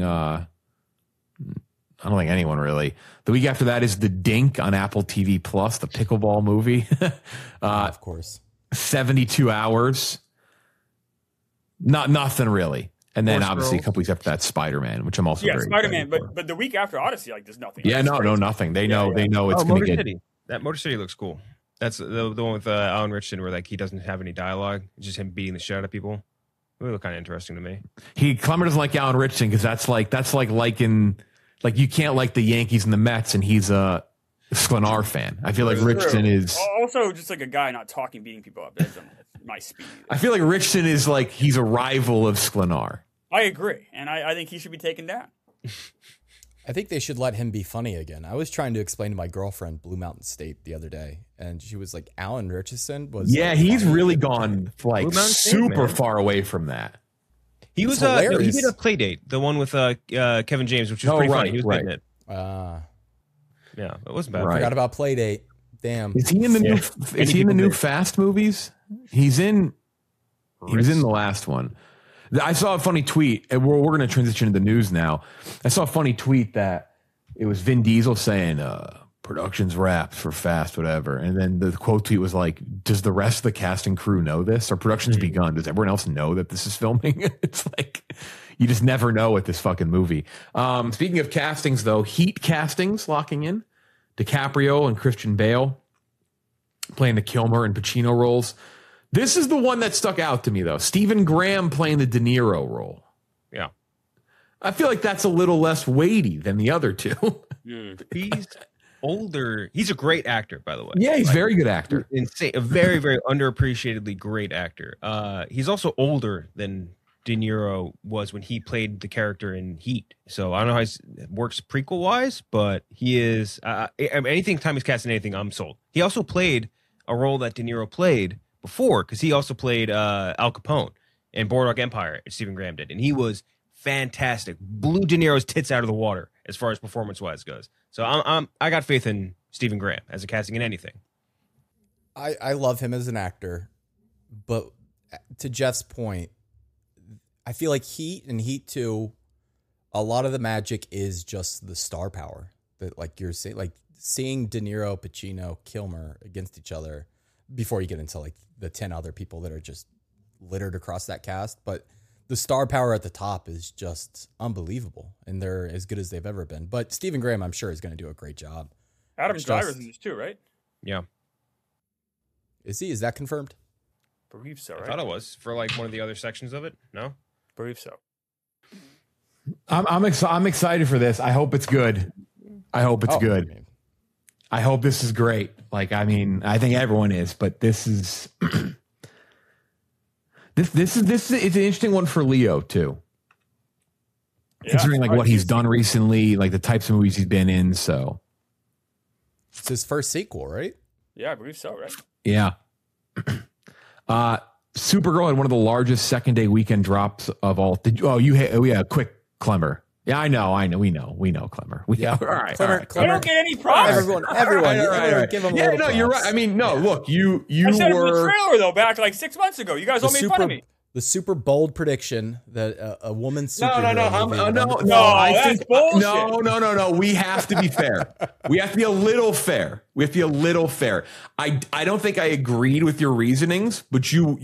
I don't think anyone really. The week after that is The Dink on Apple TV Plus, the pickleball movie. of course. 72 Hours. Nothing really. And then Horse obviously Girls. a couple weeks after that, Spider-Man, which I'm also very Spider-Man, excited for. but the week after Odyssey, there's nothing. Yeah, no, nothing. They know it's going Motor to get. City. That Motor City looks cool. That's the one with Alan Richardson, where he doesn't have any dialogue, it's just him beating the shit out of people. It would look kind of interesting to me. Clemmer doesn't like Alan Richardson because that's like you can't like the Yankees and the Mets, and he's a Sklenar fan. I feel like Richardson is also just like a guy not talking, beating people up. That's my speed. I feel like Richardson is he's a rival of Sklenar. I agree, and I think he should be taken down. I think they should let him be funny again. I was trying to explain to my girlfriend Blue Mountain State the other day, and she was like, Alan Richardson was. Yeah, he's really gone super State, far away from that. He was he did a play date, the one with Kevin James, which was pretty funny. He was in it. Yeah, it wasn't bad. Right. Forgot about Playdate. Damn. Is he in the new? Is he in the new Fast movies? He's in. He was in the last one. I saw a funny tweet, and we're going to transition to the news now. I saw a funny tweet that it was Vin Diesel saying, "Production's wrapped for Fast, whatever," and then the quote tweet was like, "Does the rest of the cast and crew know this? Or production's begun? Does everyone else know that this is filming?" It's like you just never know with this fucking movie. Speaking of castings, though, Heat castings locking in. DiCaprio and Christian Bale playing the Kilmer and Pacino roles. This is the one that stuck out to me, though. Stephen Graham playing the De Niro role. Yeah. I feel like that's a little less weighty than the other two. He's older. He's a great actor, by the way. Yeah, he's a very good actor. Insane. A very, very underappreciatedly great actor. He's also older than De Niro was when he played the character in Heat. So I don't know how it works prequel-wise, but he is... anything time he's casting anything, I'm sold. He also played a role that De Niro played before, because he also played Al Capone in Boardwalk Empire, Stephen Graham did, and he was fantastic. Blew De Niro's tits out of the water as far as performance-wise goes. So I got faith in Stephen Graham as a casting in anything. I love him as an actor, but to Jeff's point, I feel like Heat and Heat 2, a lot of the magic is just the star power that, like you're saying, like seeing De Niro, Pacino, Kilmer against each other before you get into like the 10 other people that are just littered across that cast. But the star power at the top is just unbelievable, and they're as good as they've ever been. But Stephen Graham, I'm sure, is going to do a great job. Adam Driver's in this too, right? Yeah. Is he? Is that confirmed? Believe so, right? I thought it was for like one of the other sections of it. No? Believe so. I'm excited for this. I hope it's good. I hope it's good. I hope this is great. Like, I mean, I think everyone is, but this is this is it's an interesting one for Leo too. Yeah, considering like what he's done recently, like the types of movies he's been in. So it's his first sequel, right? Yeah, I believe so, right? Yeah. Supergirl had one of the largest second day weekend drops of all. Quick, Clemmer. Yeah, I know. We know, Clemmer. All right. Clemmer. I don't get any props. Everyone, give him a little props. You're right. I mean, no, look, you I said it was were a trailer though, back like 6 months ago. You guys all made fun of me. The super bold prediction that a woman superhero that's bullshit. No. We have to be fair. We have to be a little fair. I don't think I agreed with your reasonings, but you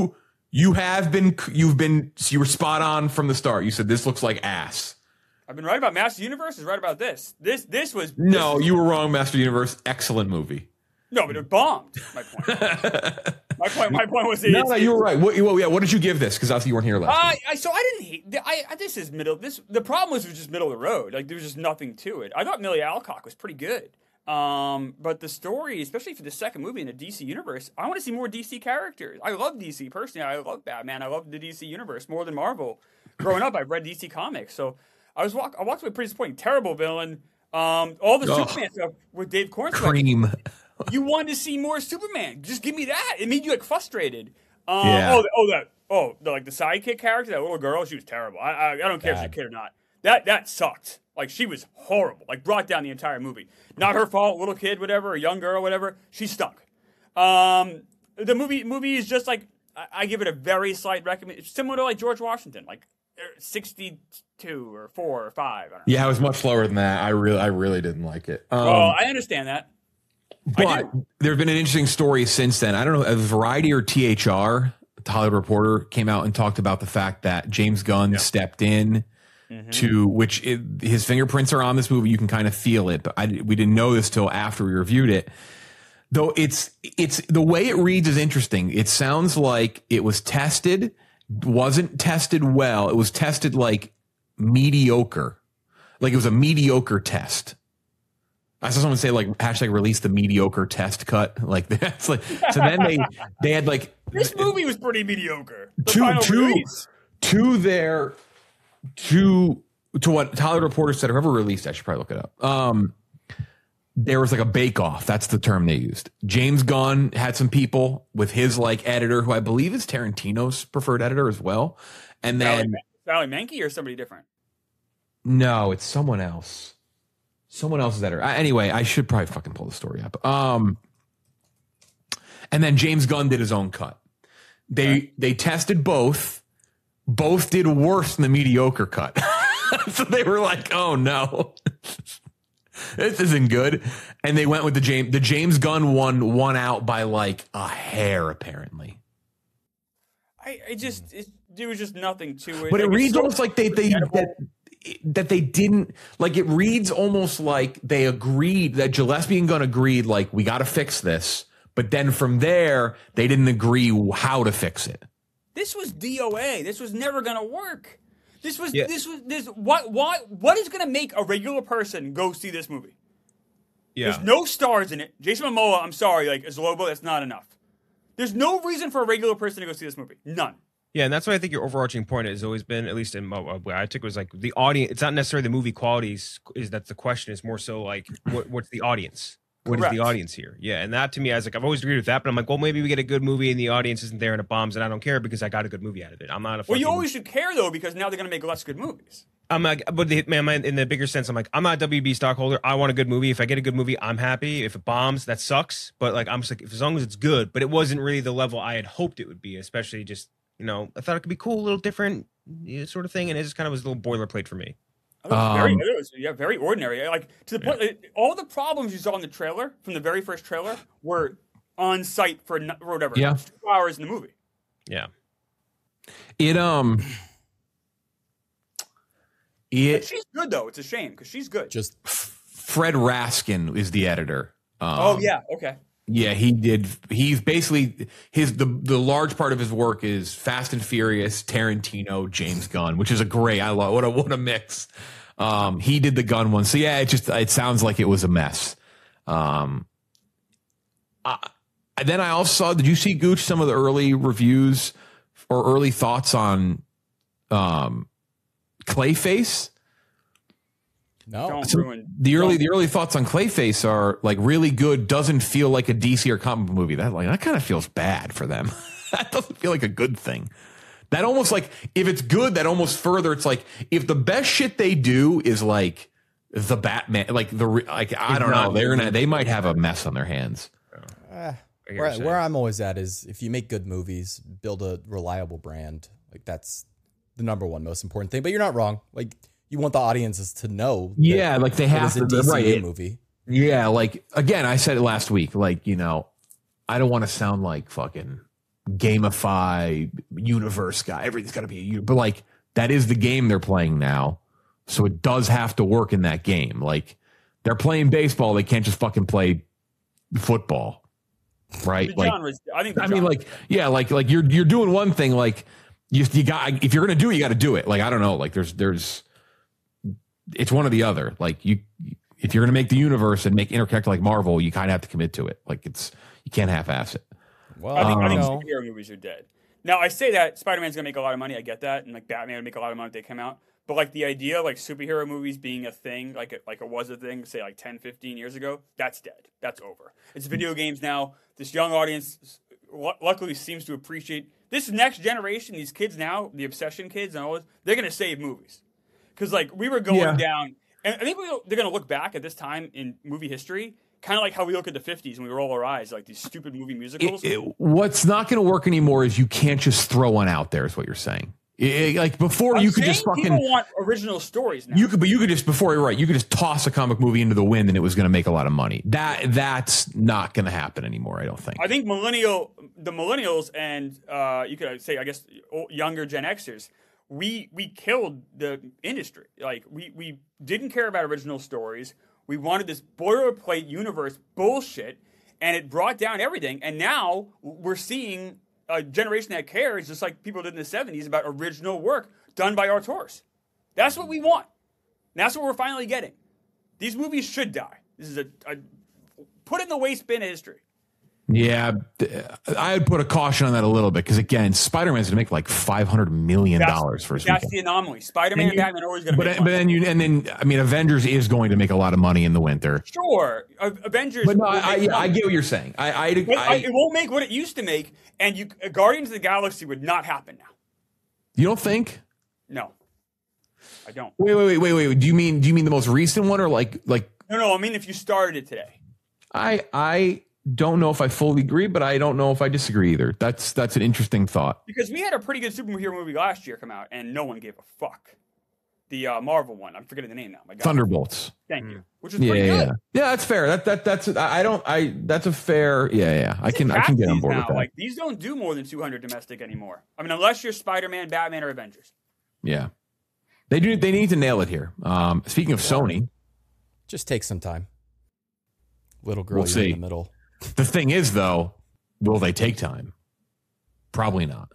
were spot on from the start. You said this looks like ass. I've been right about Master Universe. Is right about this. This was you were wrong. Master Universe, excellent movie. No, but it bombed. My point. my point was that no, you were right. What did you give this? Because obviously you weren't here last week. So I didn't hate. This is middle. The problem was it was just middle of the road. Like there was just nothing to it. I thought Millie Alcock was pretty good. But the story, especially for the second movie in the DC universe, I want to see more DC characters. I love DC personally. I love Batman. I love the DC universe more than Marvel. Growing up, I've read DC comics, so I walked away pretty disappointed. Terrible villain. All the Superman stuff with Dave Cornstalk. Cream. You wanted to see more Superman. Just give me that. It made you like frustrated. Yeah. The sidekick character, that little girl, she was terrible. I don't care if she's a kid or not. That sucked. Like, she was horrible. Like, brought down the entire movie. Not her fault. Little kid, whatever, a young girl, whatever. She stunk. The movie is just like, I give it a very slight recommend. It's similar to like George Washington, like 62 or 4 or 5. I don't know. Yeah, it was much slower than that. I really didn't like it. Well, I understand that. But there's been an interesting story since then. I don't know, Variety or THR, the Hollywood Reporter, came out and talked about the fact that James Gunn stepped in to his fingerprints are on this movie. You can kind of feel it, but we didn't know this till after we reviewed it. Though it's the way it reads is interesting. It sounds like it was tested, wasn't tested well. It was tested like mediocre, like it was a mediocre test. I saw someone say like hashtag release the mediocre test cut. Like that's like, so then they had like this movie was pretty mediocre. To what Hollywood Reporter said, or whoever released that, I should probably look it up. There was like a bake off. That's the term they used. James Gunn had some people with his like editor, who I believe is Tarantino's preferred editor as well. And then Sally Menke or somebody different? No, it's someone else. Someone else's editor. Anyway, I should probably fucking pull the story up. And then James Gunn did his own cut. They tested both. Both did worse than the mediocre cut. So they were like, "Oh no, this isn't good." And they went with the James Gunn one won out by like a hair, apparently. There was just nothing to it. But it reads almost like they didn't, like, it reads almost like they agreed, that Gillespie and Gunn agreed, like, we got to fix this. But then from there, they didn't agree how to fix it. This was DOA. This was never going to work. What is going to make a regular person go see this movie? Yeah. There's no stars in it. Jason Momoa, I'm sorry, like, as Lobo, that's not enough. There's no reason for a regular person to go see this movie. None. Yeah, and that's why I think your overarching point has always been, at least in what I took, was like the audience. It's not necessarily the movie qualities that's the question. It's more so like what's the audience? What is the audience here? Yeah, and that to me, I've always agreed with that. But I'm like, well, maybe we get a good movie and the audience isn't there and it bombs, and I don't care because I got a good movie out of it. I'm not a. Well, you always should care though, because now they're going to make less good movies. I'm like, but in the bigger sense, I'm like, I'm not a WB stockholder. I want a good movie. If I get a good movie, I'm happy. If it bombs, that sucks. But like, I'm just like, as long as it's good. But it wasn't really the level I had hoped it would be, especially just. You know, I thought it could be cool, a little different sort of thing, and it just kind of was a little boilerplate for me. Very ordinary. Like, to the point, all the problems you saw in the trailer, from the very first trailer, were on site for whatever, 2 hours in the movie. Yeah. She's good though. It's a shame because she's good. Just Fred Raskin is the editor. Okay. Yeah, he did. He's basically the large part of his work is Fast and Furious, Tarantino, James Gunn, which is I love what a mix. He did the Gunn one, so yeah, it sounds like it was a mess. Then I also saw. Did you see, Gooch, some of the early reviews or early thoughts on Clayface? No. The early thoughts on Clayface are like really good. Doesn't feel like a DC or comic book movie. That kind of feels bad for them. That doesn't feel like a good thing. That almost like, if it's good, that almost further. It's like if the best shit they do is like the Batman, I don't know. They might have a mess on their hands. Where I'm always at is, if you make good movies, build a reliable brand. Like, that's the number one most important thing. But you're not wrong. Like, you want the audiences to know. Yeah, like they have to. DCU movie. Yeah, like, again, I said it last week. Like, you know, I don't want to sound like fucking gamify universe guy. Everything's got to be but like, that is the game they're playing now. So it does have to work in that game. Like, they're playing baseball. They can't just fucking play football, right? Like, you're doing one thing. Like, you got, if you're gonna do it, you got to do it. Like, I don't know. Like, there's. It's one or the other. Like, if you're going to make the universe and make interconnect like Marvel, you kind of have to commit to it. Like, you can't half-ass it. Well, I think superhero movies are dead. Now, I say that Spider-Man's going to make a lot of money. I get that. And, like, Batman would make a lot of money if they come out. But, like, the idea of, like, superhero movies being a thing, like it was a thing, say, like, 10, 15 years ago, that's dead. That's over. It's video games now. This young audience luckily seems to appreciate this next generation, these kids now, the Obsession kids and all this, they're going to save movies. Because, like, we were going down. And I think they're going to look back at this time in movie history kind of like how we look at the 50s and we roll our eyes, like these stupid movie musicals. What's not going to work anymore is you can't just throw one out there, is what you're saying. Like before, you could just fucking people want original stories now. You could just before you're right. You could just toss a comic movie into the wind and it was going to make a lot of money. That's not going to happen anymore. I don't think. I think the millennials and you could say, I guess, younger Gen Xers, we killed the industry. Like we didn't care about original stories. We wanted this boilerplate universe bullshit, and it brought down everything. And now we're seeing a generation that cares, just like people did in the 70s, about original work done by auteurs. That's what we want. And that's what we're finally getting. These movies should die. This is a put in the waste bin of history. Yeah, I would put a caution on that a little bit because, again, Spider-Man's going to make like $500 million for his That's weekend. the anomaly. Spider-Man and Batman are always going to make money. But then, I mean, Avengers is going to make a lot of money in the winter. Sure. Avengers. But no, I get what you're saying. It won't make what it used to make, and Guardians of the Galaxy would not happen now. You don't think? No, I don't. Wait. Do you mean the most recent one or like? No. I mean, if you started it today. I don't know if I fully agree, but I don't know if I disagree either. That's an interesting thought. Because we had a pretty good superhero movie last year come out, and no one gave a fuck. The Marvel one, I'm forgetting the name now. My God. Thunderbolts. Thank you. Which is pretty good. Yeah, that's fair. That's a fair. Yeah. I can get on board with that. Like these don't do more than 200 domestic anymore. I mean, unless you're Spider-Man, Batman, or Avengers. Yeah, they do. They need to nail it here. Speaking of Sony, just take some time. Little girl in the middle. The thing is, though, will they take time? Probably not.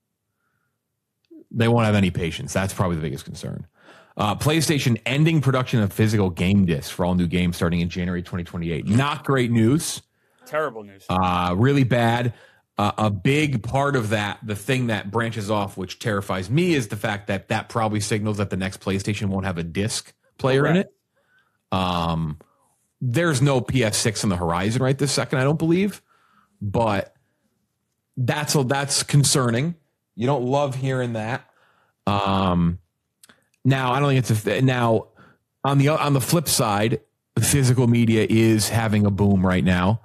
They won't have any patience. That's probably the biggest concern. PlayStation ending production of physical game discs for all new games starting in January 2028. Not great news. Terrible news. Really bad. A big part of that, the thing that branches off, which terrifies me, is the fact that probably signals that the next PlayStation won't have a disc player in it. There's no PS6 on the horizon right this second, I don't believe. But that's concerning. You don't love hearing that. Now, I don't think now on the flip side, physical media is having a boom right now.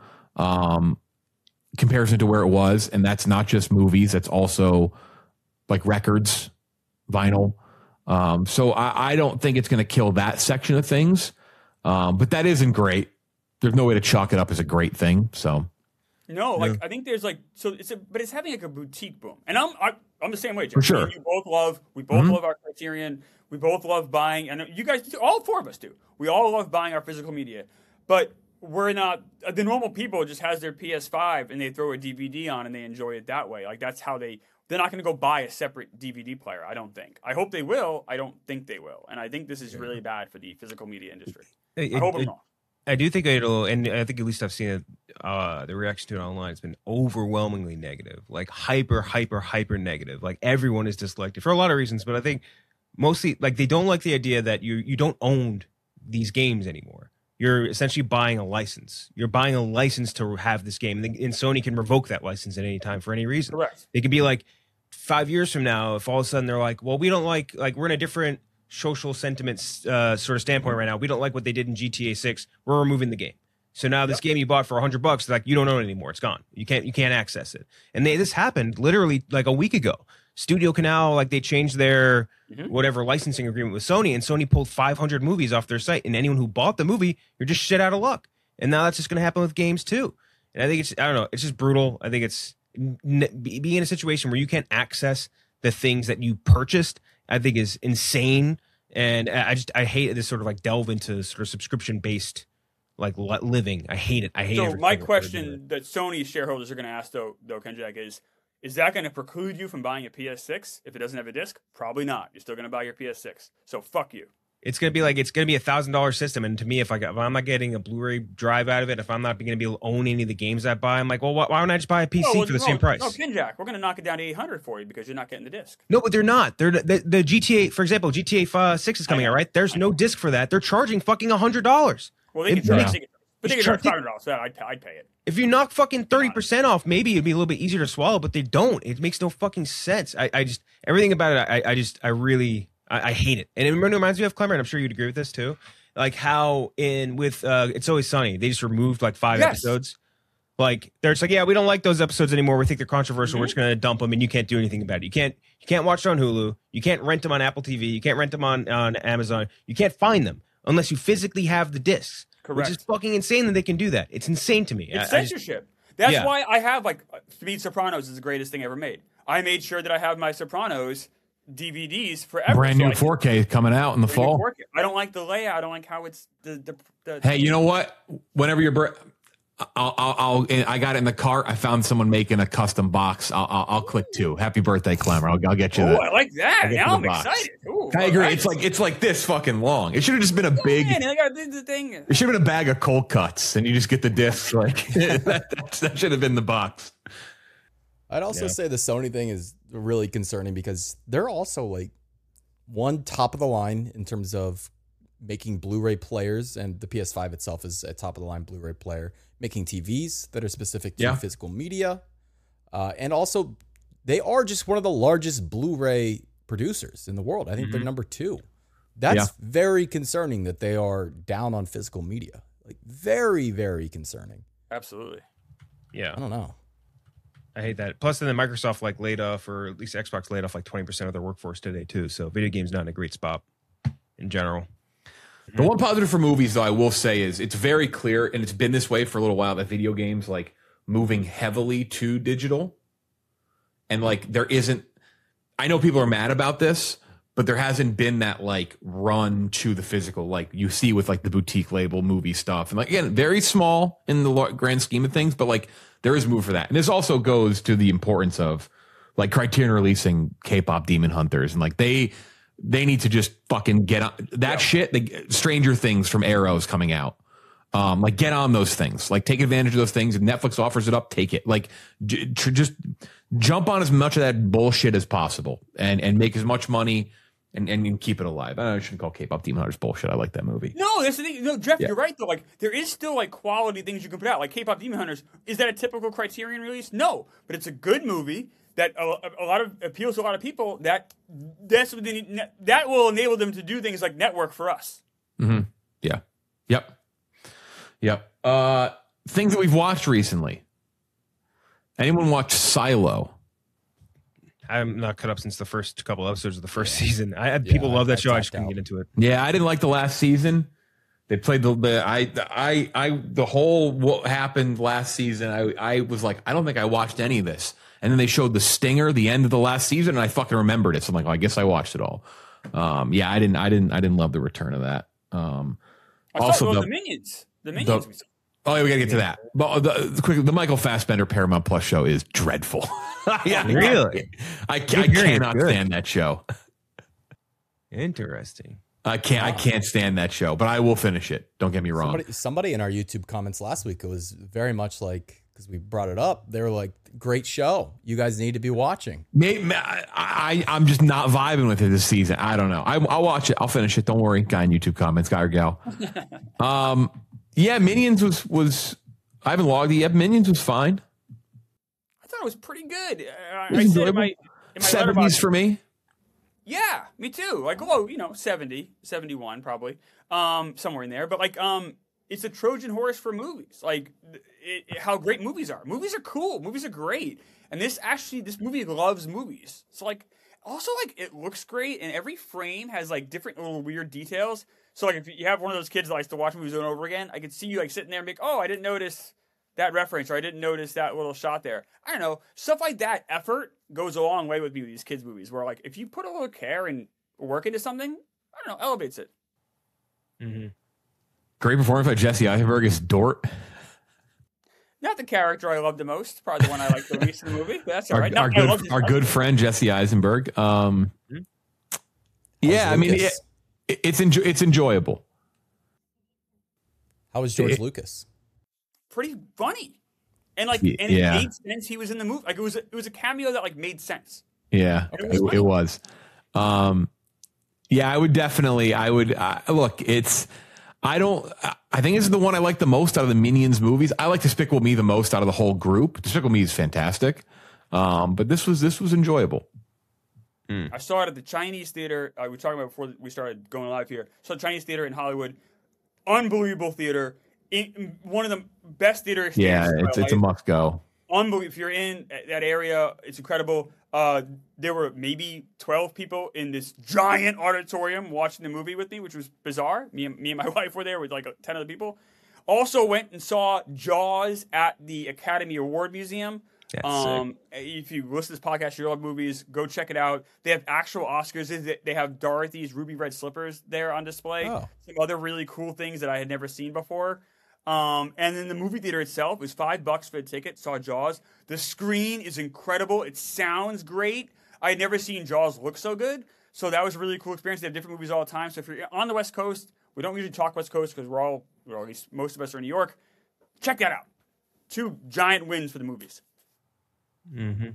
Comparison to where it was, and that's not just movies, that's also like records, vinyl. So I don't think it's going to kill that section of things. But that isn't great. There's no way to chalk it up as a great thing. So no, like I think there's but it's having like a boutique boom, and I'm the same way, Jeff. For sure. We both love our Criterion. We both love buying, and you guys, all four of us do. We all love buying our physical media, but we're not. The normal people just has their PS5 and they throw a DVD on and they enjoy it that way. Like that's how they're not going to go buy a separate DVD player. I don't think. I hope they will. I don't think they will, and I think this is really bad for the physical media industry. I hope I'm wrong. I do think it'll, and I think at least I've seen it, the reaction to it online. It's been overwhelmingly negative, like hyper negative. Like everyone is disliked it for a lot of reasons, but I think mostly like they don't like the idea that you don't own these games anymore. You're essentially buying a license. You're buying a license to have this game, and Sony can revoke that license at any time for any reason. Correct. It could be like 5 years from now, if all of a sudden they're like, well, we don't like we're in a different social sentiments sort of standpoint right now. We don't like what they did in GTA 6. We're removing the game. So now this game you bought for $100, like you don't own it anymore. It's gone. You can't access it. And this happened literally like a week ago. Studio Canal, like they changed their whatever licensing agreement with Sony, and Sony pulled 500 movies off their site. And anyone who bought the movie, you're just shit out of luck. And now that's just going to happen with games too. And I think I don't know, it's just brutal. I think it's being in a situation where you can't access the things that you purchased, I think is insane. And I hate this sort of like delve into sort of subscription based like living. I hate it. So my question that Sony shareholders are going to ask though, Kenjack, is that going to preclude you from buying a PS6 if it doesn't have a disc? Probably not. You're still going to buy your PS6. So fuck you. It's gonna be $1,000 system, and to me, if I'm not getting a Blu-ray drive out of it, if I'm not going to be able to own any of the games I buy, I'm like, well, why don't I just buy a PC for the same price? No, Kinjack, we're going to knock it down to $800 for you because you're not getting the disc. No, but they're not. They're the GTA, for example, GTA 6 is coming out, right? There's no disc for that. They're charging fucking $100. Well, they can charge, but they can charge $500 for that. I'd pay it. If you knock fucking 30% off, maybe it'd be a little bit easier to swallow, but they don't. It makes no fucking sense. I just everything about it. I hate it. And it reminds me of Clemmer, and I'm sure you'd agree with this too. Like how with It's Always Sunny, they just removed like 5 episodes. Like they're just like, yeah, we don't like those episodes anymore. We think they're controversial. We're just gonna dump them, and you can't do anything about it. You can't watch them on Hulu. You can't rent them on Apple TV. You can't rent them on Amazon. You can't find them unless you physically have the discs. Correct. Which is fucking insane that they can do that. It's insane to me. It's censorship. That's why I have to me, Sopranos is the greatest thing ever made. I made sure that I have my Sopranos DVDs forever. Brand new 4K coming out in the fall. 4K. I don't like the layout. I don't like how it's the Hey, you know what? Whenever you're, I got it in the cart. I found someone making a custom box. I'll click 2. Happy birthday, Clemmer. I'll get you that. Oh, I like that. Now I'm excited. Ooh, I agree. It's like this fucking long. It should have just been a big. Man, I gotta do the thing. It should have been a bag of cold cuts, and you just get the discs. Like that should have been the box. I'd also say the Sony thing is really concerning because they're also like one top of the line in terms of making Blu-ray players, and the PS5 itself is a top of the line Blu-ray player, making TVs that are specific to physical media. And also they are just one of the largest Blu-ray producers in the world. I think they're number 2. That's very concerning that they are down on physical media. Like very, very concerning. Absolutely. Yeah. I don't know. I hate that. Plus, then Microsoft laid off, or at least Xbox laid off 20% of their workforce today too. So video games not in a great spot in general. The one positive for movies, though, I will say is it's very clear, and it's been this way for a little while, that video games like moving heavily to digital, and like there isn't. I know people are mad about this, but there hasn't been that like run to the physical like you see with like the boutique label movie stuff, and like again, very small in the grand scheme of things, but like there is move for that. And this also goes to the importance of like Criterion releasing K-pop Demon Hunters, and like they need to just fucking get on that shit. Stranger Things from Arrow's coming out. Like get on those things, like take advantage of those things. If Netflix offers it up, take it. Like just jump on as much of that bullshit as possible and make as much money and keep it alive. I shouldn't call K-pop Demon Hunters bullshit. I like that movie. No, that's the thing. No, Jeff, you're right though. Like there is still like quality things you can put out. Like K-pop Demon Hunters, is that a typical Criterion release? No, but it's a good movie that a lot of appeals to a lot of people. That's what they need, that will enable them to do things like network for us. Mm-hmm. Yeah. Yep. Things that we've watched recently. Anyone watch Silo? I'm not caught up since the first couple episodes of the first season. I had people love that show. I just couldn't get into it. Yeah, I didn't like the last season. They played the whole what happened last season. I was like, I don't think I watched any of this. And then they showed the stinger, the end of the last season, and I fucking remembered it. So I'm like, oh, I guess I watched it all. Yeah, I didn't love the return of that. Also, the Minions. The Minions. Oh, yeah, we gotta get to that. But the Michael Fassbender Paramount Plus show is dreadful. Really? I cannot stand that show. Interesting. I can't stand that show, but I will finish it. Don't get me wrong. Somebody in our YouTube comments last week, it was very much like, because we brought it up, they were like, great show. You guys need to be watching. I'm just not vibing with it this season. I don't know. I'll watch it. I'll finish it. Don't worry. Guy in YouTube comments, guy or gal. Yeah, Minions was I haven't logged it yet. Minions was fine. I thought it was pretty good. I said in my 70s for me. Yeah, me too. Like, 70, 71 probably, somewhere in there. But like, it's a Trojan horse for movies. Like, how great movies are. Movies are cool. Movies are great. And this movie loves movies. So like, also like, it looks great, and every frame has like different little weird details. So like, if you have one of those kids that likes to watch movies over and over again, I could see you like sitting there and be like, oh, I didn't notice that reference, or I didn't notice that little shot there. I don't know. Stuff like that, effort goes a long way with me with these kids' movies, where like, if you put a little care and work into something, I don't know, elevates it. Mm-hmm. Great performance by Jesse Eisenberg as Dort. Not the character I love the most. Probably the one I like the least in the movie, but that's all right. Our good friend Jesse Eisenberg. Yeah, I mean, it's enjoyable. How was George Lucas? Pretty funny. And like, Yeah. and it made sense. He was in the movie. Like, it was a cameo that like made sense. Yeah, it was. Yeah, I would definitely. Look. I think this is the one I like the most out of the Minions movies. I like Despicable Me the most out of the whole group. Despicable Me is fantastic, but this was enjoyable. I saw it at the Chinese theater. We were talking about before we started going live here. So the Chinese theater in Hollywood, unbelievable theater. One of the best theater experiences. Yeah, it's a must go. Unbelievable. If you're in that area, it's incredible. There were maybe 12 people in this giant auditorium watching the movie with me, which was bizarre. Me and my wife were there with like 10 other people. Also went and saw Jaws at the Academy Award Museum. If you listen to this podcast, you love movies, go check it out. They have actual Oscars. They have Dorothy's ruby red slippers there on display. Oh. Some other really cool things that I had never seen before. And then the movie theater itself was $5 for the ticket. Saw Jaws. The screen is incredible. It sounds great. I had never seen Jaws look so good. So that was a really cool experience. They have different movies all the time. So if you're on the West Coast, we don't usually talk West Coast because at least most of us are in New York. Check that out. 2 giant wins for the movies. Mm-hmm.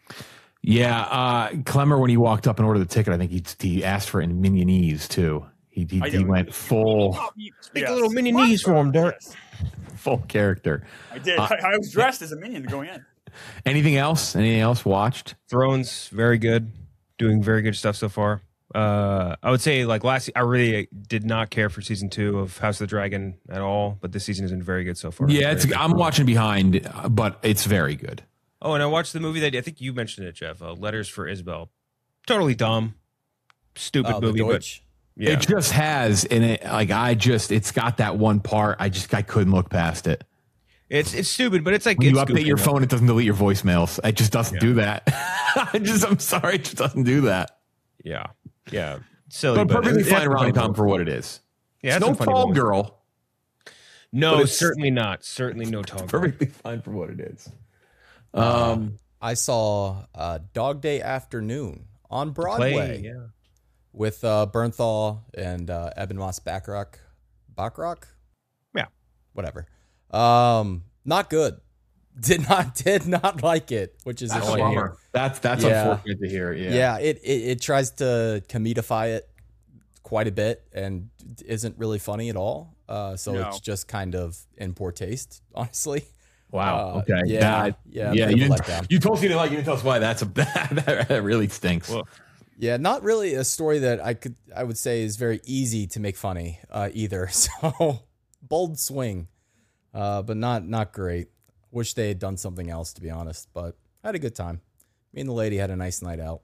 Yeah, Clemmer, when he walked up and ordered the ticket, I think he asked for it in Minionese too. He went full. Speak a little Minionese for him, Derek. Full character. I did. I was dressed as a minion going in. Anything else? Anything else watched? Thrones, very good. Doing very good stuff so far. I would say like I really did not care for season 2 of House of the Dragon at all, but this season has been very good so far. Yeah, I'm watching behind, but it's very good. Oh, and I watched the movie that I think you mentioned it, Jeff. Letters for Isabel. Totally dumb, stupid movie, but yeah. It just has in it. Like it's got that one part. I couldn't look past it. It's stupid, but it's like when you it's update your phone, it doesn't delete your voicemails. It just doesn't do that. I'm sorry, it just doesn't do that. Yeah, silly, but perfectly fine rom-com for what it is. Yeah, it's no tall girl. No, certainly not. Certainly no tall girl. Perfectly fine for what it is. I saw Dog Day Afternoon on Broadway with Bernthal and Eben Moss Bacharach. Yeah, whatever. Not good. Did not like it, which is a shame. That's unfortunate to hear. Yeah, it tries to comedify it quite a bit and isn't really funny at all. It's just kind of in poor taste, honestly. Wow. Okay. Yeah. You told us you didn't like. You didn't tell us why. That really stinks. Well, yeah, not really a story that I would say is very easy to make funny either. So bold swing, but not great. Wish they had done something else, to be honest. But I had a good time. Me and the lady had a nice night out.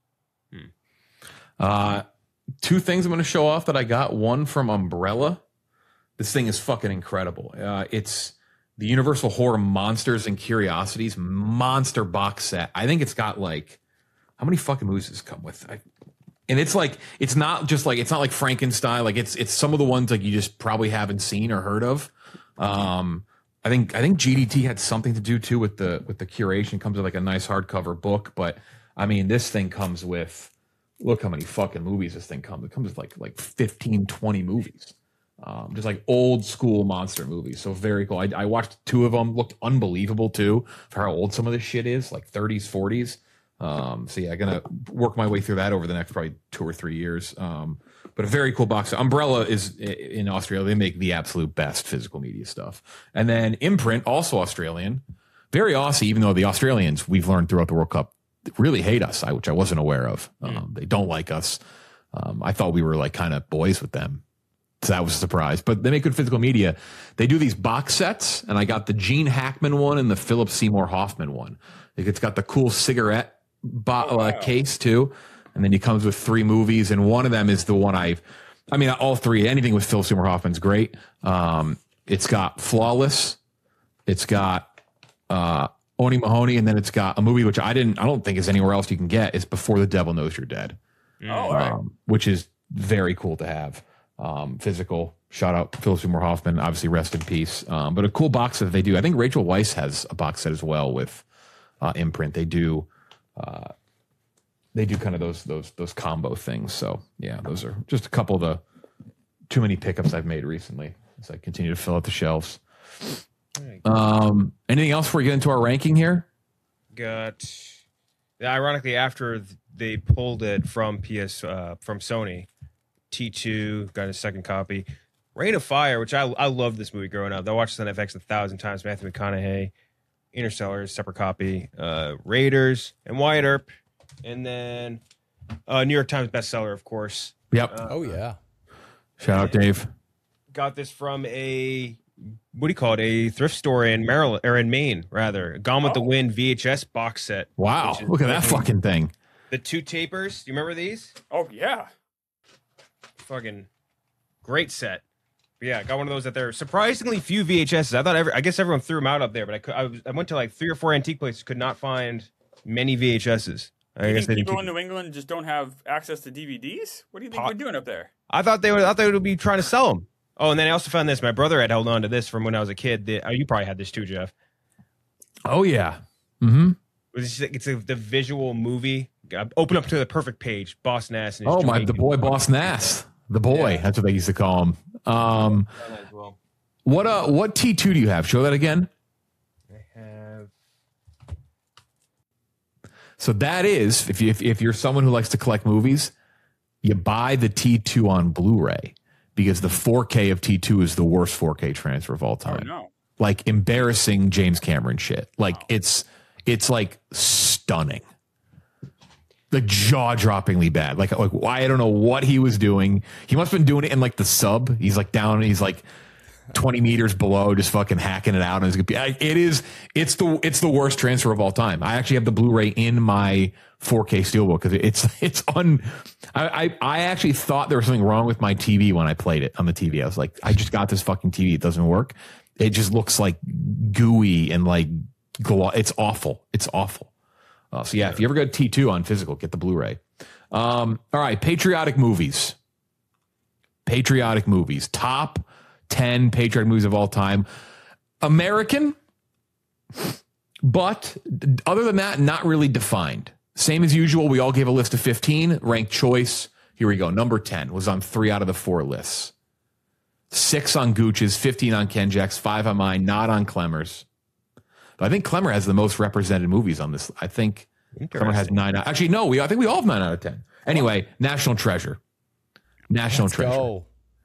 2 things I'm going to show off that I got. One from Umbrella. This thing is fucking incredible. It's the Universal Horror Monsters and Curiosities monster box set. I think it's got like, how many fucking movies does it come with? And it's like, it's not like Frankenstein. Like it's some of the ones like you just probably haven't seen or heard of. I think GDT had something to do too with the curation. It comes with like a nice hardcover book, but I mean, this thing comes with, look how many fucking movies this thing comes. It comes with like 15, 20 movies. Just like old school monster movies. So very cool. I watched 2 of them, looked unbelievable too for how old some of this shit is, like 30s, 40s. So yeah, gonna work my way through that over the next probably 2 or 3 years. But a very cool box. Umbrella is in Australia. They make the absolute best physical media stuff. And then Imprint, also Australian, very Aussie, even though the Australians, we've learned throughout the World Cup, really hate us, which I wasn't aware of. They don't like us. I thought we were like kind of boys with them. So that was a surprise. But they make good physical media. They do these box sets, and I got the Gene Hackman one and the Philip Seymour Hoffman one. It's got the cool cigarette case too. And then he comes with 3 movies, and one of them is the one all 3. Anything with Phil Seymour Hoffman's great. It's got Flawless. It's got Oni Mahoney, and then it's got a movie which I don't think is anywhere else you can get. It's Before the Devil Knows You're Dead. Which is very cool to have. Physical. Shout out Phil Seymour Hoffman. Obviously, rest in peace. But a cool box set that they do. I think Rachel Weisz has a box set as well with Imprint. They do they do kind of those combo things. So yeah, those are just a couple of the too many pickups I've made recently as I continue to fill out the shelves. Anything else before we get into our ranking here? Ironically, after they pulled it from from Sony, T2 got a second copy. Reign of Fire, which I loved this movie growing up. I watched it on FX 1,000 times. Matthew McConaughey. Interstellar, separate copy. Raiders and Wyatt Earp, and then New York Times bestseller, of course. Yep. Oh yeah. Shout out, Dave. Got this from a thrift store in Maryland or in Maine, rather. Gone with the Wind VHS box set. Wow, look at that fucking thing. The 2 tapers. Do you remember these? Oh yeah. Fucking great set. But yeah, got one of those that there are surprisingly few VHSs. I guess everyone threw them out up there, but I went to like 3 or 4 antique places, could not find many VHSs. I guess think people in New England just don't have access to DVDs? What do you think we're doing up there? I thought they would be trying to sell them. Oh, and then I also found this. My brother had held on to this from when I was a kid. You probably had this too, Jeff. Oh yeah. Mm-hmm. It's the visual movie. Open up to the perfect page. Boss Nass. And the boy Boss Nass. The boy. Yeah. That's what they used to call him. What T2 do you have? Show that again. I have. So that is if you're someone who likes to collect movies, you buy the T2 on Blu-ray because the 4K of T2 is the worst 4K transfer of all time. Oh, no. Like embarrassing James Cameron shit. Like it's like stunning. Like jaw-droppingly bad. Like I don't know what he was doing. He must have been doing it in like the sub. He's like down. He's like 20 meters below, just fucking hacking it out. And it's the worst transfer of all time. I actually have the Blu-ray in my 4K Steelbook because I actually thought there was something wrong with my TV when I played it on the TV. I was like, I just got this fucking TV. It doesn't work. It just looks like gooey and like it's awful. It's awful. So yeah, if you ever go to T2 on physical, get the Blu-ray. All right, patriotic movies. Top 10 patriotic movies of all time. American, but other than that, not really defined. Same as usual, we all gave a list of 15. Ranked choice. Here we go. Number 10 was on 3 out of the 4 lists. 6 on Gooch's, 15 on Ken Jack's, 5 on mine, not on Clemmer's. But I think Clemmer has the most represented movies on this. I think Clemmer has 9. Actually, no, I think we all have 9 out of 10. Anyway, National Treasure. Let's go.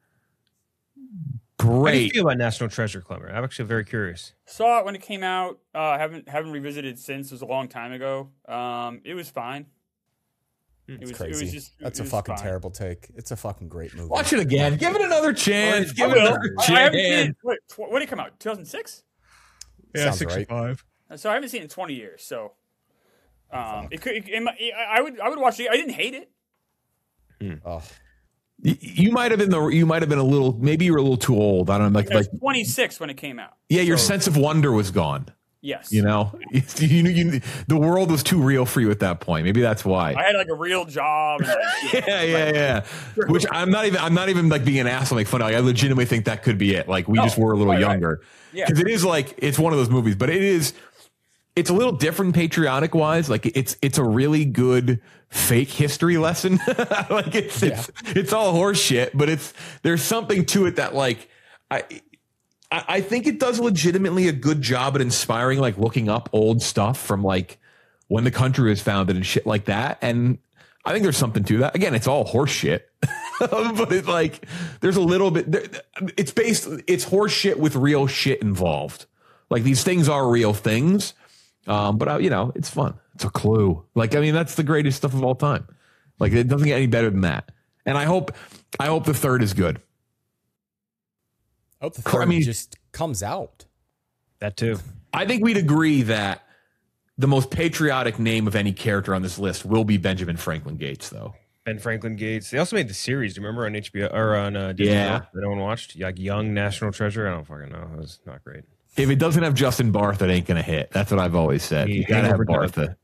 Great. How do you feel about National Treasure, Clemmer? I'm actually very curious. Saw it when it came out. Haven't revisited since. It was a long time ago. It was fine. It's crazy. That's a fucking terrible take. It's a fucking great movie. Watch it again. Give it another chance. I haven't seen it. Wait, when did it come out? 2006? Yeah, 65. Right. So I haven't seen it in 20 years. So I would watch it. I didn't hate it. Oh. You might have been a little. Maybe you were a little too old. I don't know. Like 26 when it came out. Yeah, your sense of wonder was gone. Yes. You know, the world was too real for you at that point. Maybe that's why. I had like a real job. And yeah. Which I'm not even like being an asshole, make fun of. Like, I legitimately think that could be it. Like we just were a little younger. Yeah. Because it is like it's one of those movies, but it's a little different patriotic wise. Like it's a really good fake history lesson. Like it's all horse shit, but there's something to it that like I think it does legitimately a good job at inspiring, like looking up old stuff from like when the country was founded and shit like that. And I think there's something to that. Again, it's all horse shit, but it's like, there's a little bit, it's horse shit with real shit involved. Like these things are real things. But it's fun. It's a clue. Like, I mean, that's the greatest stuff of all time. Like it doesn't get any better than that. And I hope the third is good. I hope the third just comes out. That too. I think we'd agree that the most patriotic name of any character on this list will be Benjamin Franklin Gates, though. Ben Franklin Gates. They also made the series. Do you remember on HBO or on Disney that no one watched? Like Young National Treasure. I don't fucking know. It was not great. If it doesn't have Justin Bartha, it ain't gonna hit. That's what I've always said. You gotta have Bartha.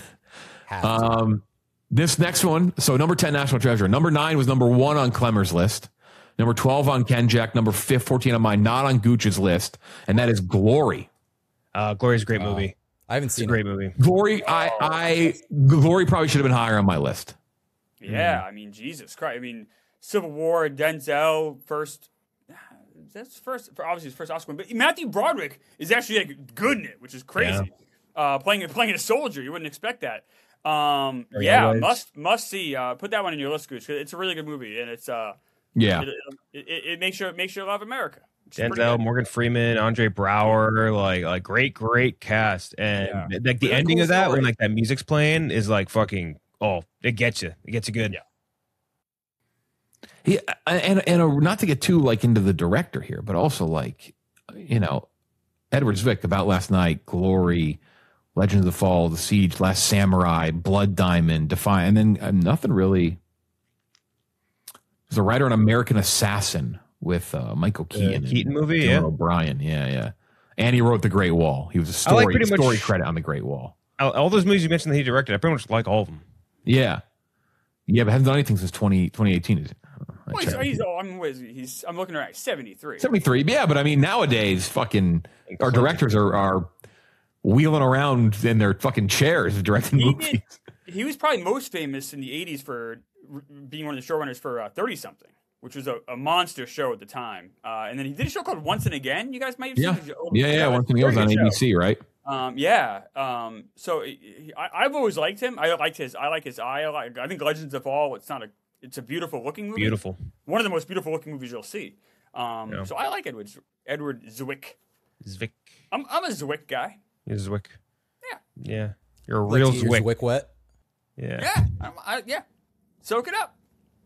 This next one. So number 10, National Treasure. Number 9 was number 1 on Clemmer's list. Number 12 on Ken Jack. Number 14 on mine, not on Gooch's list. And that is Glory. Glory's a great movie. I haven't It's a seen great it. movie. Glory, Glory probably should have been higher on my list. Yeah, I mean, Jesus Christ. I mean, Civil War, Denzel, that's first, obviously his first Oscar win. But Matthew Broderick is actually like good in it, which is crazy. Playing a soldier, you wouldn't expect that. Must see. Put that one in your list, Gooch. 'Cause it's a really good movie, and it's it makes you love America. Denzel, Morgan Freeman, Andre Brower, like great cast, and like the Really ending cool of that story. when like that music's playing is like fucking it gets you good. Yeah. Yeah, and not to get too like into the director here, but also like, Edward Zwick, About Last Night, Glory, Legends of the Fall, The Siege, Last Samurai, Blood Diamond, Defiant, and then nothing really. There's a writer on American Assassin with Michael Keaton. Keaton movie, Dylan yeah. O'Brien, yeah. And he wrote The Great Wall. He was a I like pretty much- story credit on The Great Wall. All those movies you mentioned that he directed, I pretty much like all of them. Yeah, but hasn't done anything since 2018. Well, I'm looking at 73. 73, yeah, but I mean, nowadays, fucking our directors are wheeling around in their fucking chairs directing movies. He was probably most famous in the 80s for being one of the showrunners for 30 something, which was a monster show at the time. And then he did a show called Once and Again. You guys might have seen it. Yeah. Once and Again was on ABC, right? So I've always liked him. I like his eye. I think Legends of All. It's a beautiful looking movie. Beautiful. One of the most beautiful looking movies you'll see. So I like Edward Zwick. Zwick. I'm a Zwick guy. You're Zwick. Yeah. You're a Like real to get your Zwick. Zwick wet. Yeah. Yeah. Soak it up.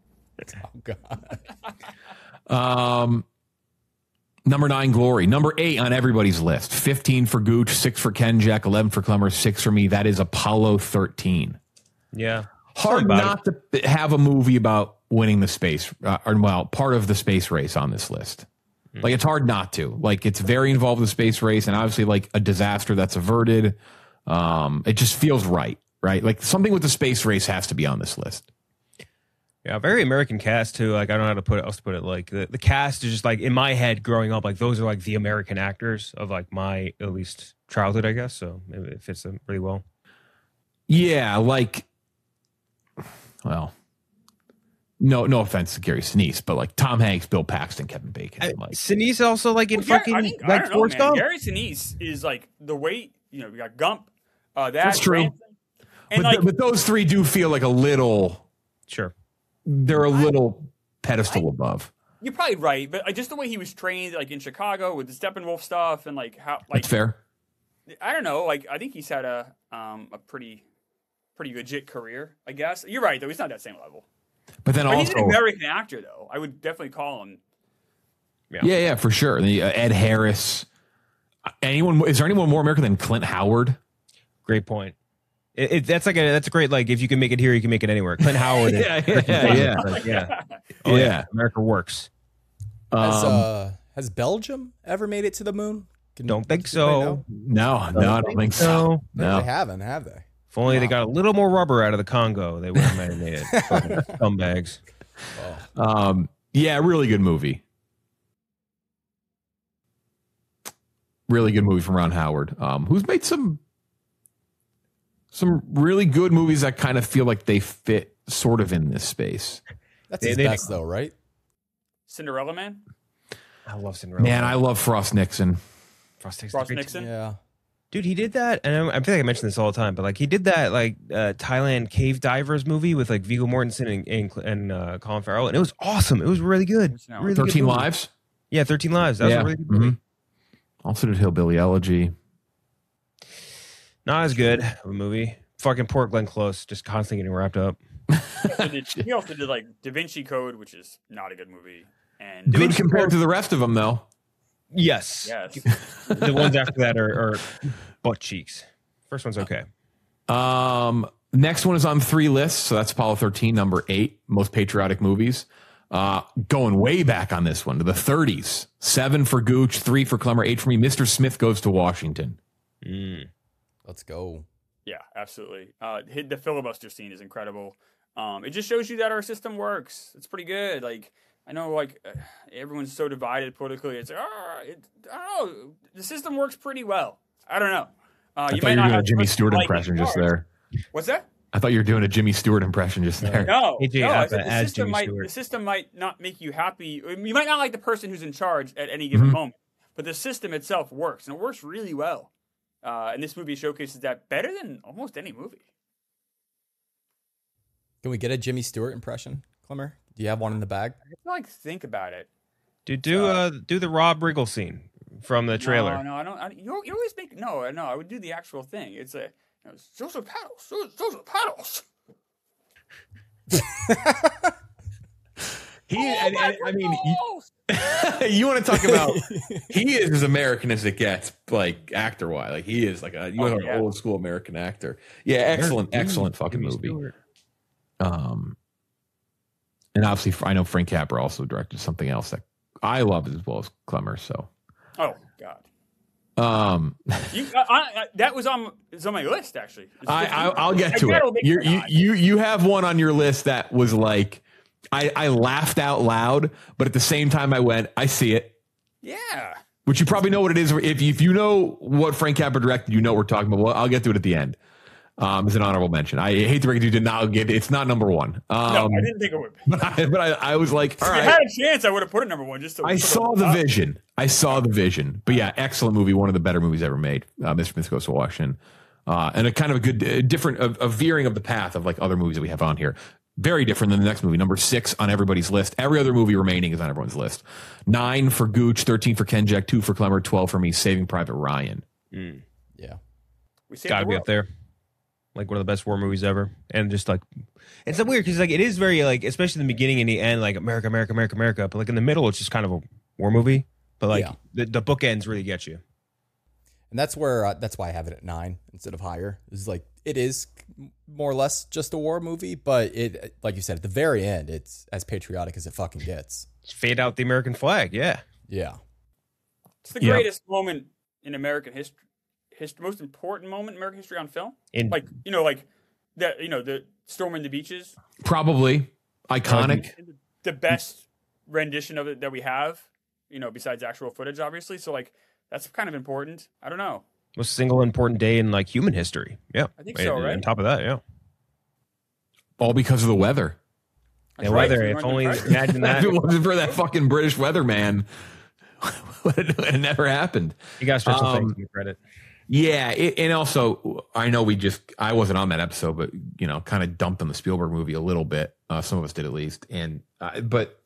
Oh God. Number 9, Glory. Number 8 on everybody's list. 15 for Gooch, 6 for Ken Jack, 11 for Clemmer, 6 for me. That is Apollo 13. Yeah. Hard not to have a movie about winning the space, part of the space race on this list. Like, it's hard not to. Like, it's very involved in the space race, and obviously, like, a disaster that's averted. It just feels right? Like, something with the space race has to be on this list. Yeah, very American cast too. Like I don't know how to put it. Like the cast is just like in my head growing up. Like those are like the American actors of like my at least childhood, I guess. So maybe it fits them pretty well. Yeah, like, well, no offense to Gary Sinise, but like Tom Hanks, Bill Paxton, Kevin Bacon. Like Sinise also like in Well, fucking I like don't know, Forrest man. Gump. Gary Sinise is like the weight. We got Gump. That's true. Branson, and but those three do feel like a little. Sure. They're a little pedestal above. you're probably right, but just the way he was trained, like in Chicago with the Steppenwolf stuff, and like how, like That's fair. I don't know, like I think he's had a pretty legit career. I guess you're right though. He's not that same level. But then But also, he's an American actor though. I would definitely call him. yeah, for sure. The Ed Harris. Is there anyone more American than Clint Howard? Great point. That's a great, like, if you can make it here, you can make it anywhere. Clint Howard. Yeah. America works. Has Belgium ever made it to the moon? Don't think does anybody so. know? No, I don't think so. No, No. they haven't, have they? If only they got a little more rubber out of the Congo, they would have made it. Fucking scumbags. Yeah, really good movie. Really good movie from Ron Howard, who's made some really good movies that kind of feel like they fit sort of in this space. That's his best, though, right? Cinderella Man. I love Cinderella. Man, I love Frost Nixon. Frost Nixon. Yeah. Dude, he did that, and I feel like I mention this all the time, but like he did that like Thailand Cave Divers movie with like Viggo Mortensen and Colin Farrell, and it was awesome. It was really good. Really 13 good movie. Lives. Yeah, 13 Lives. That was a really good movie. Also did Hillbilly Elegy. Not as good of a movie. Fucking poor Glenn Close, just constantly getting wrapped up. He also did like Da Vinci Code, which is not a good movie. And Good compared to the rest of them, though. Yes. yes, The ones after that are butt cheeks. First one's okay. Next one is on 3 lists, so that's Apollo 13, number 8, most patriotic movies. Going way back on this one to the 30s. 7 for Gooch, 3 for Clemmer, 8 for me. Mr. Smith Goes to Washington. Let's go. yeah, absolutely. The filibuster scene is incredible. It just shows you that our system works. It's pretty good. Like I know, like everyone's so divided politically. It's like, I don't know. The system works pretty well. I don't know. I You thought might you were not doing a have Jimmy person Stewart like impression in just charge. there. What's that? I thought you were doing a Jimmy Stewart impression just there. No, AJ no. I Appa said the as system Jimmy might Stewart. the system might not make you happy. You might not like the person who's in charge at any given moment, but the system itself works, and it works really well. And this movie showcases that better than almost any movie. Can we get a Jimmy Stewart impression, Clemmer? Do you have one in the bag? I have to like think about it. Dude, do the Rob Riggle scene from the trailer. No, I don't. You always make no. I would do the actual thing. It's a social paddles. Social paddles. I mean, you want to talk about? He is as American as it gets, like actor wise. Like he is like an old school American actor. Yeah, excellent fucking Jimmy movie. Stewart. And obviously, I know Frank Capra also directed something else that I love as well as Clemmer. So, Oh God. it's That was on my list actually. I'll get to it. You have one on your list that was like I laughed out loud, but at the same time I went, I see it. Yeah. Which you probably know what it is. If you know what Frank Capra directed, you know what we're talking about. Well, I'll get to it at the end. As an honorable mention. I hate to break it to you, did not get it's not number one. No, I didn't think it would. But I was like, all If right. I had a chance, I would have put it number one. Just to I saw the vision. But yeah, excellent movie. One of the better movies ever made. Mr. Smith Goes to Washington, and a kind of a good, different, a veering of the path of like other movies that we have on here. Very different than the next movie. Number 6 on everybody's list. Every other movie remaining is on everyone's list. 9 for Gooch, 13 for Kenjack, 2 for Clemmer, 12 for me. Saving Private Ryan. Yeah. We saved Gotta the be world. up there. Like one of the best war movies ever. And just like, it's so weird because like it is very like, especially in the beginning and the end, like America, America, America, America. But like in the middle, it's just kind of a war movie. But like Yeah. the bookends really get you. And that's where that's why I have it at 9 instead of higher. It's like it is more or less just a war movie, but it, like you said, at the very end, it's as patriotic as it fucking gets. Just fade out the American flag. Yeah. Yeah. It's the Yeah. greatest moment in American history. Most important moment in American history on film. In Like that. The storming the beaches. Probably iconic. The best rendition of it that we have. Besides actual footage, obviously. So like that's kind of important. I don't know. most single important day in like human history. Yeah. I think so, right? On top of that, yeah. All because of the weather. Yeah, That's right. weather. So we If weren't only impressed. imagine If it that. wasn't for that fucking British weatherman, it never happened. You got special thanks and credit. Yeah, and also I know I wasn't on that episode, but kind of dumped on the Spielberg movie a little bit. Some of us did at least, and but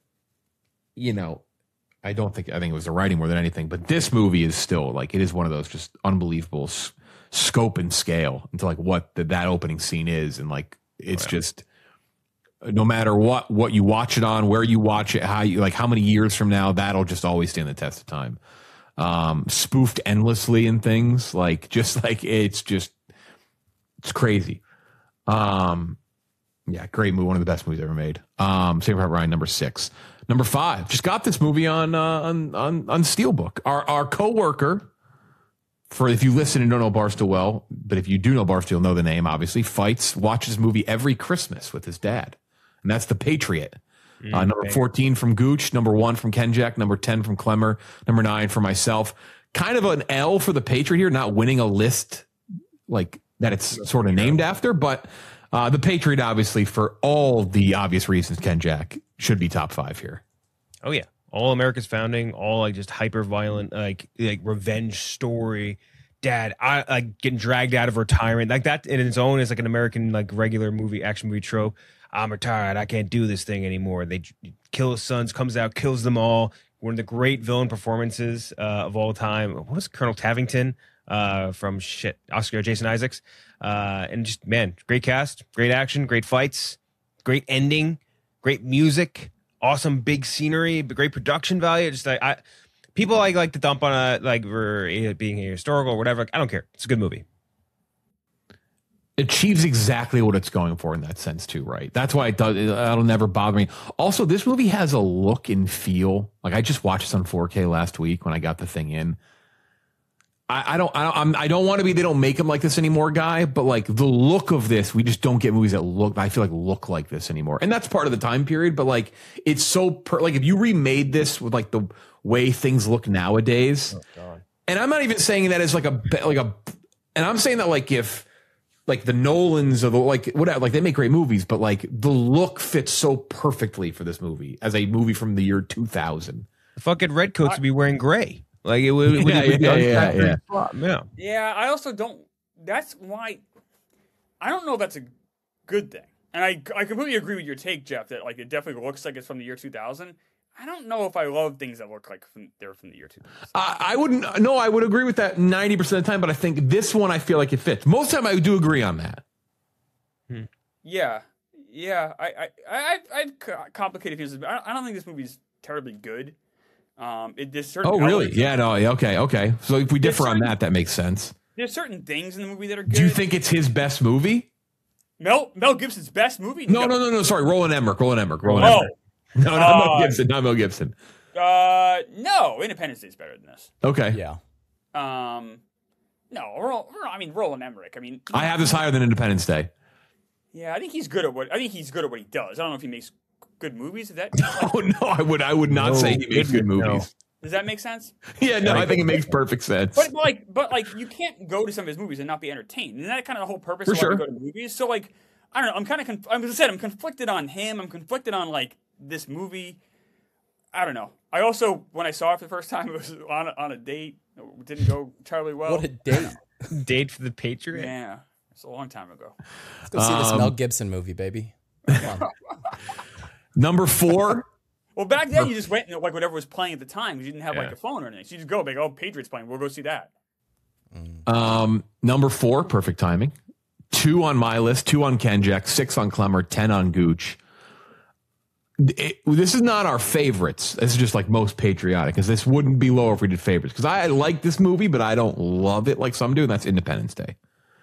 I think it was the writing more than anything. But this movie is still like it is one of those just unbelievable scope and scale into like what that opening scene is, and like it's just no matter what you watch it on, where you watch it, how many years from now, that'll just always stand the test of time. Spoofed endlessly and things it's crazy. Yeah, great movie. One of the best movies ever made. Saving Private Ryan, number 6. Number 5, just got this movie on Steelbook. Our coworker, for if you listen and don't know Barstool well, but if you do know Barstool, know the name, obviously, watches movie every Christmas with his dad. And that's The Patriot. Number 14 from Gooch, number 1 from Kenjack, number 10 from Clemmer, number 9 for myself. Kind of an L for The Patriot here, not winning a list like that it's sort of named after, but The Patriot, obviously, for all the obvious reasons, Kenjack should be top 5 here. Oh yeah, all America's founding, all like just hyper violent, like revenge story. Dad, I like getting dragged out of retirement, like that in its own is like an American like regular action movie trope. I'm retired. I can't do this thing anymore. They kill his sons, comes out, kills them all. One of the great villain performances of all time. What was Colonel Tavington from Oscar Jason Isaacs? And just, man, great cast, great action, great fights, great ending, great music, awesome big scenery, great production value. Just people like to dump on for it being historical or whatever. I don't care. It's a good movie. Achieves exactly what it's going for in that sense too, right? That's why that'll never bother me. Also, this movie has a look and feel. Like I just watched this on 4K last week when I got the thing in. I don't want to be, they don't make them like this anymore guy, but like the look of this, we just don't get movies that look like this anymore. And that's part of the time period, but like it's so like if you remade this with like the way things look nowadays, and I'm not even saying that as like a and I'm saying that like if like the Nolans or the like whatever, like they make great movies, but like the look fits so perfectly for this movie as a movie from the year 2000. The fucking redcoats would be wearing gray. Like it would. Yeah. Yeah, I also don't. That's why I don't know if that's a good thing. And I completely agree with your take, Jeff, that like it definitely looks like it's from the year 2000. I don't know if I love things that look like they're from the year 2000. I wouldn't. No, I would agree with that 90% of the time, but I think this one I feel like it fits. Most of the time, I do agree on that. Yeah. I've complicated feelings. I don't think this movie's terribly good. There's certain Oh, really? elements- Yeah. No. Okay. So if we differ on that, that makes sense. There's certain things in the movie that are good. Do you think it's his best movie? Mel Gibson's best movie? No. Sorry, Roland Emmerich. Oh. No, not Mel Gibson. Not Mel Gibson. No, Independence Day is better than this. Okay. Yeah. No, Roland Emmerich. I mean, I have this higher than Independence Day. yeah, I think he's good at what he does. I don't know if he makes good movies. Is that Oh no, I would not say he makes good movies. does that make sense? Yeah, no, I think it makes perfect sense. But like, you can't go to some of his movies and not be entertained. Isn't that kind of the whole purpose For of why sure. we go to movies? So like, I don't know. I'm kind of, as I said, I'm conflicted on him. I'm conflicted on like this movie. I don't know. I also, when I saw it for the first time, it was on a date. It didn't go terribly well. What a date. Date for the Patriot. Yeah, it's a long time ago. Let's go see this Mel Gibson movie, baby. Come on. Number 4. Well, back then you just went and like whatever was playing at the time because you didn't have like a phone or anything. So you just go, like, oh, Patriots playing. We'll go see that. Number 4, perfect timing. 2 on my list, 2 on Kenjack, 6 on Clemmer, 10 on Gooch. This is not our favorites. This is just like most patriotic, because this wouldn't be lower if we did favorites. Because I like this movie, but I don't love it like some do, and that's Independence Day.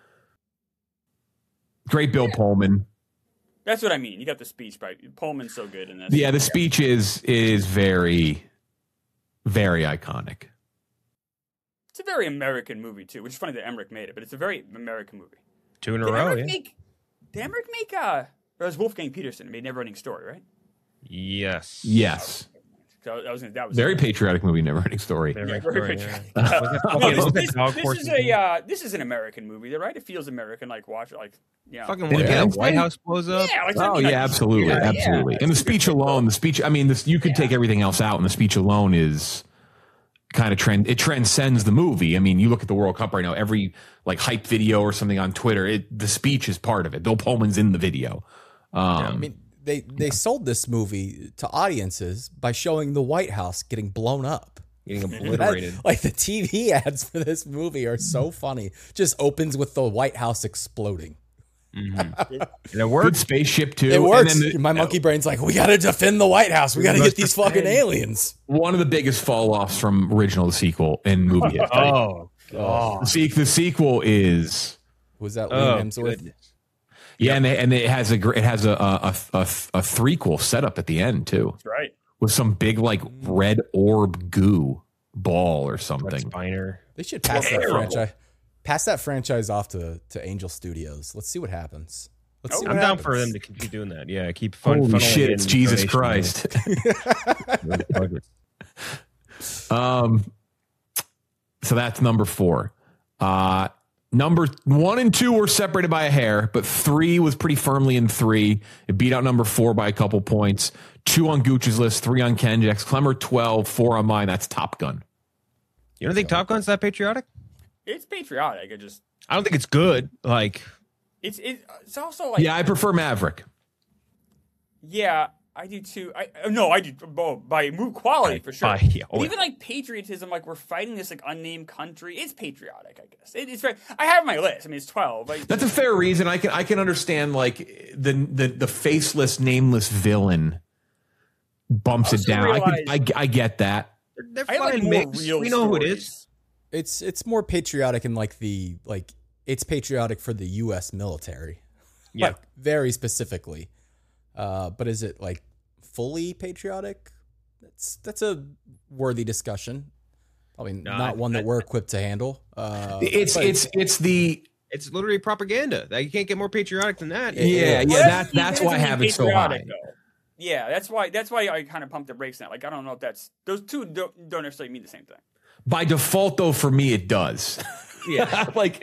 Great Bill Pullman. That's what I mean. You got the speech, right? Pullman's so good in this. Yeah, the speech is very, very iconic. It's a very American movie too, which is funny that Emmerich made it, but it's a very American movie. 2 in a row. Yeah. Did Emmerich make or was Wolfgang Peterson made Neverending Story, right? Yes. Yes. So that was Very patriotic movie, Neverending Story. Very very patriotic. This is an American movie, right? It feels American, like watch it, like Fucking when the White House blows up. Yeah, like, Oh yeah, absolutely. And the speech alone, I mean, you could take everything else out, and the speech alone is kind of it transcends the movie. I mean, you look at the World Cup right now, every like hype video or something on Twitter, the speech is part of it. Bill Pullman's in the video. I mean, they sold this movie to audiences by showing the White House getting blown up. Getting obliterated. Like the TV ads for this movie are so funny. Just opens with the White House exploding. And it worked. Good spaceship too. It works. And then My monkey brain's like, we got to defend the White House. We got to get these fucking aliens. one of the biggest fall offs from original to sequel in movie history. Oh. The sequel is Was that Liam Hemsworth? Goodness. yeah, and it has a threequel setup at the end too, That's right. with some big like red orb goo ball or something. Spiner. They should pass that franchise. Pass that franchise off to Angel Studios. Let's see what happens. Let's see what I'm down happens. for them to keep doing that. Yeah, keep fun. Holy funneling shit! in It's Jesus donations. Christ. So that's number 4. Number 1 and 2 were separated by a hair, but 3 was pretty firmly in 3. It beat out number 4 by a couple points. 2 on Gooch's list, 3 on Kenjack's. Clemmer 12, 4 on mine. That's Top Gun. You don't think Top Gun's that patriotic? It's patriotic. I don't think it's good. Like, It's also like Yeah, I prefer Maverick. yeah, I do too. I do by move quality for sure. yeah, But even like patriotism, like we're fighting this like unnamed country. It's patriotic, I guess. It's very. I have my list. I mean, it's 12. Like, That's a fair reason. I can understand like the faceless, nameless villain bumps it Also down. realize- I get that. they're I have like fine more mix. real We know who it stories. is. It's more patriotic in it's patriotic for the U.S. military. Yeah. Like, very specifically. But is it like fully patriotic? That's a worthy discussion. Probably not one that we're equipped to handle. It's literally propaganda. Like, you can't get more patriotic than that. yeah. Well, That's why I have it so high. patriotic, though. Yeah, that's why I kind of pumped the brakes on it. Like, I don't know if those two don't necessarily mean the same thing. By default, though, for me, it does. Yeah. like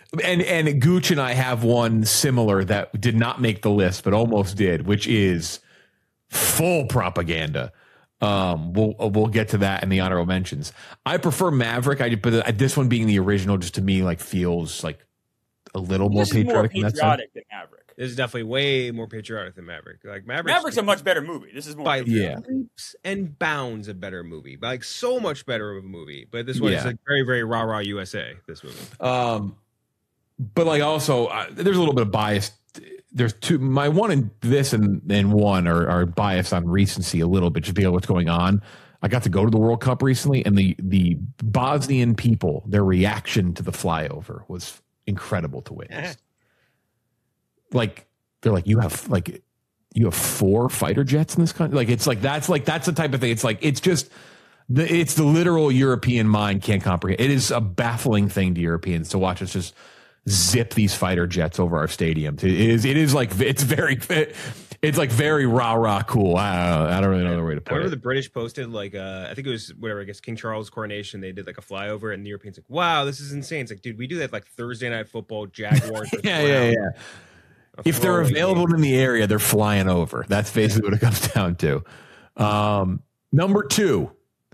And Gooch and I have one similar that did not make the list, but almost did, which is full propaganda. We'll get to that in the honorable mentions. I prefer Maverick. But this one being the original, just to me, like feels like a little more patriotic. More patriotic than Maverick. This is definitely way more patriotic than Maverick. Like Maverick's a much better movie. This is more by yeah. leaps and bounds a better movie, like so much better of a movie. But this one is like very, very rah rah USA. This movie. But like also, there's a little bit of bias. There's two. My one and this and one are biased on recency a little bit, just because of what's going on. I got to go to the World Cup recently, and the Bosnian people, their reaction to the flyover was incredible to witness. Like they're like, you have 4 fighter jets in this country. Like it's like that's the type of thing. It's like it's just it's the literal European mind can't comprehend. It is a baffling thing to Europeans to watch us just zip these fighter jets over our stadiums. It is like it's like very rah cool. I don't really know the way to put it. I remember the British posted like I think it was whatever, I guess King Charles' coronation, they did like a flyover and the Europeans like, wow, this is insane. It's like, dude, we do that like Thursday Night Football, Jaguars. yeah. If they're available in the area, they're flying over. That's basically what it comes down to. Number two.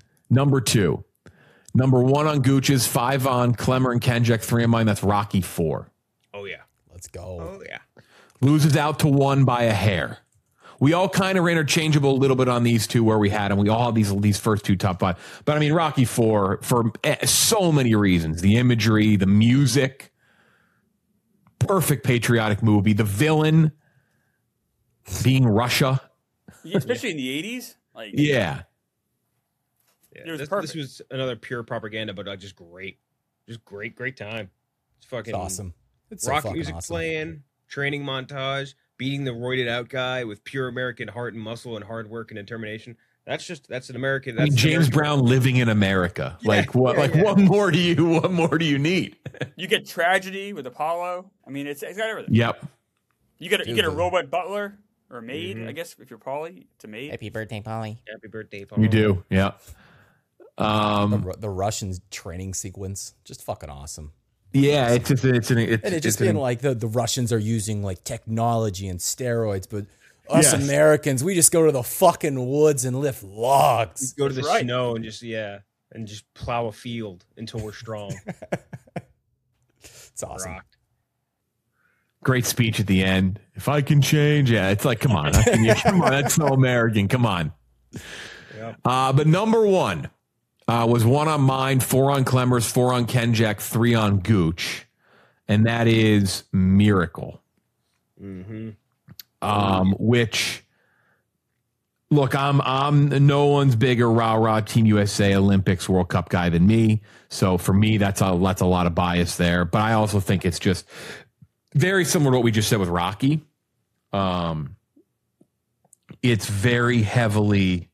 Number 1 on Gooch's, 5 on Klemmer and Kenjek, 3 on mine. That's Rocky 4. Oh, yeah. Let's go. Oh, yeah. Loses out to 1 by a hair. We all kind of were interchangeable a little bit on these two where we had them. We all have these first 2 top 5. But I mean, Rocky 4, for so many reasons. The imagery, the music, perfect patriotic movie. The villain being Russia. Yeah, especially in the 80s. Like, yeah. It was this was another pure propaganda, but like just great time. It's fucking It's awesome. It's rock so fucking music awesome. playing, training montage, beating the roided out guy with pure American heart and muscle and hard work and determination. That's an American. I mean, James Brown living in America. What more do you need? You get tragedy with Apollo. I mean, it's got everything. Yep. You get a robot butler or maid. I guess if you're Polly, it's a maid. Happy birthday, Polly. Happy birthday, Paul. You do. Yeah. The Russian training sequence, just fucking awesome. Yeah, it's just being like the Russians are using like technology and steroids, but us Americans, we just go to the fucking woods and lift logs. Go to the snow and just plow a field until we're strong. It's awesome. Rocked. Great speech at the end. If I can change, it's like, come on, come on, that's so American. Come on. Yep. But number 1 was 1 on mine, 4 on Klemmer's, 4 on Kenjek, 3 on Gooch, and that is Miracle. Mm-hmm. Which, look, I'm no one's bigger rah Team USA Olympics World Cup guy than me. So for me, that's a lot of bias there. But I also think it's just very similar to what we just said with Rocky. It's very heavily.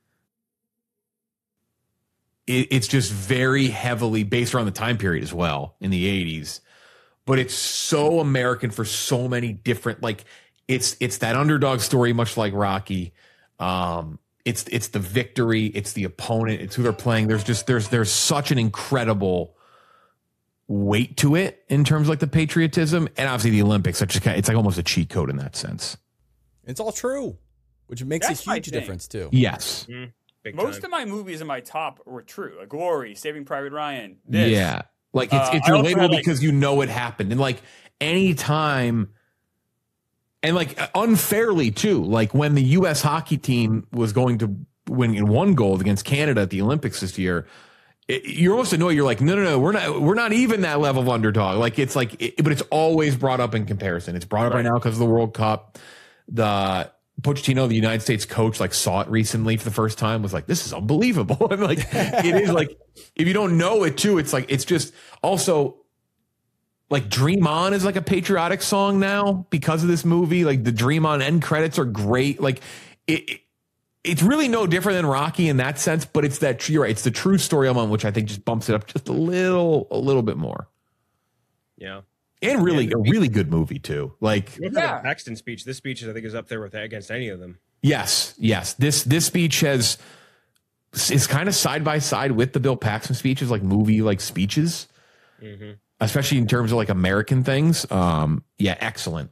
It's just very heavily based around the time period as well in the 80s. But it's so American for so many different, like it's that underdog story, much like Rocky. It's the victory, it's the opponent, it's who they're playing. There's such an incredible weight to it in terms of like the patriotism, and obviously the Olympics. It's like almost a cheat code in that sense. It's all true, which makes a huge difference too. Yes. Most of my movies in my top were true. Like Glory, Saving Private Ryan. This. Yeah. Like it's relatable because you know it happened. And like anytime, and like unfairly too, like when the U.S. hockey team was going to win in 1 gold against Canada at the Olympics this year, you're almost annoyed. You're like, no, we're not even that level of underdog. Like it's like, but it's always brought up in comparison. It's brought up right now because of the World Cup. The Pochettino, the United States coach, like saw it recently for the first time, was like, this is unbelievable. And like, it is like, if you don't know it too, it's like, it's just also like Dream On is like a patriotic song now because of this movie. Like the Dream On end credits are great. Like it's really no different than Rocky in that sense, but it's that, you're right, it's the true story element, which I think just bumps it up just a little bit more. Yeah. And really, a really good movie too. Like the Paxton speech. This speech, I think, is up there with against any of them. Yes. This speech is kind of side by side with the Bill Paxton speeches, like movie like speeches. Mm-hmm. especially in terms of like American things. Yeah, excellent.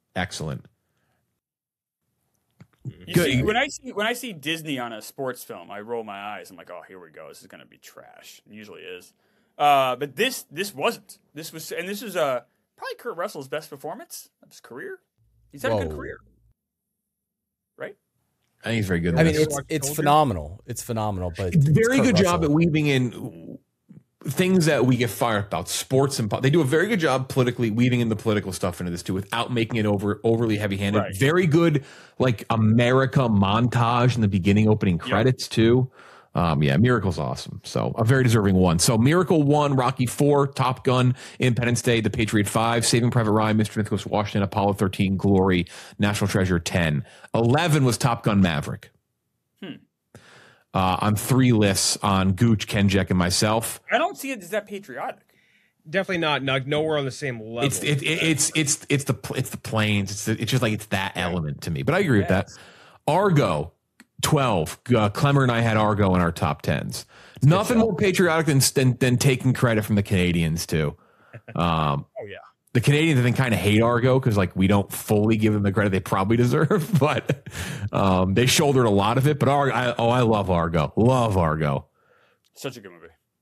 You Good. see, when I see Disney on a sports film, I roll my eyes. I'm like, oh, here we go. This is gonna be trash. It usually is. But this wasn't. This was probably Kurt Russell's best performance of his career. He's had a good career, right? I think he's very good. I mean, this. it's phenomenal. It's phenomenal, but It's very Kurt good job Russell. at weaving in things that we get fired about, sports and they do a very good job politically weaving in the political stuff into this too, without making it overly heavy-handed. Right. Very good, like America montage in the beginning, opening credits too. Yeah, Miracle's awesome. So a very deserving one. So Miracle 1, Rocky 4, Top Gun, Independence Day, The Patriot 5, Saving Private Ryan, Mr. Smith Goes to Washington, Apollo 13, Glory, National Treasure 10. 11 was Top Gun Maverick. On 3 lists on Gooch, Kenjack, and myself. I don't see it as that patriotic. Definitely not nowhere on the same level. It's the planes. It's just like it's that element to me. But I agree with that. Argo 12. Clemmer and I had Argo in our top 10s. Nothing more patriotic than taking credit from the Canadians too. Oh yeah. The Canadians, I think, kind of hate Argo because like we don't fully give them the credit they probably deserve, but they shouldered a lot of it. But I love Argo. Love Argo. Such a good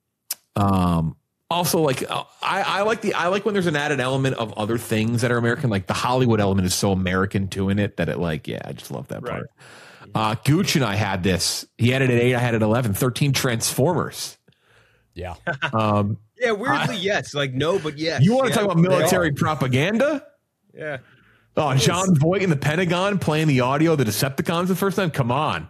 movie. Also, like I like when there's an added element of other things that are American. Like the Hollywood element is so American too in it that it like I just love that part. Gooch and I had this. He had it at 8. I had it at 11. 13 Transformers. Yeah. Yeah, weirdly, yes. Like, no, but yes. You want to talk about military propaganda? Yeah. Oh, John Voight in the Pentagon playing the audio of the Decepticons the first time? Come on.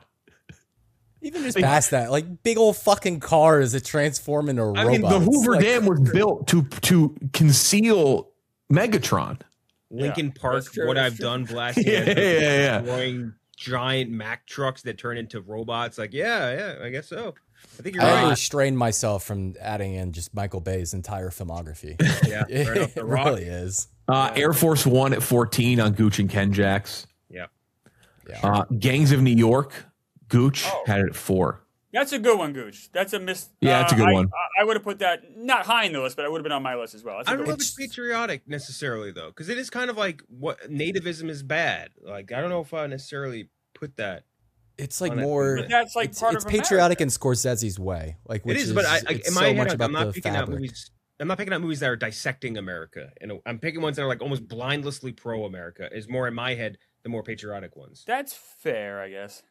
Even just past that, like big old fucking cars that transform into robots. I mean, the Hoover Like, Dam was built to conceal Megatron. Lincoln Park, that's true, what that's I've true. done blasting Yeah. destroying giant Mack trucks that turn into robots. Like, yeah, I guess so. I think you're I right. restrained myself from adding in just Michael Bay's entire filmography. Yeah, right off the It rock. really is. Air Force One at 14 on Gooch and Kenjacks. Yeah. Gangs of New York, Gooch had it at 4. That's a good one, Gooch. That's a miss. Yeah, that's a good one. I would have put that not high in the list, but it would have been on my list as well. That's a I good don't know one. if it's patriotic necessarily though, because it is kind of like what nativism is bad. Like, I don't know if I necessarily put that. It's like On it. more. But that's like part it's of patriotic America. in Scorsese's way. Like, which It is, but it's in so my much head, about I'm not the picking out fabric. movies. I'm not picking out movies that are dissecting America. I'm picking ones that are like almost blindlessly pro-America. Is more in my head the more patriotic ones. That's fair, I guess.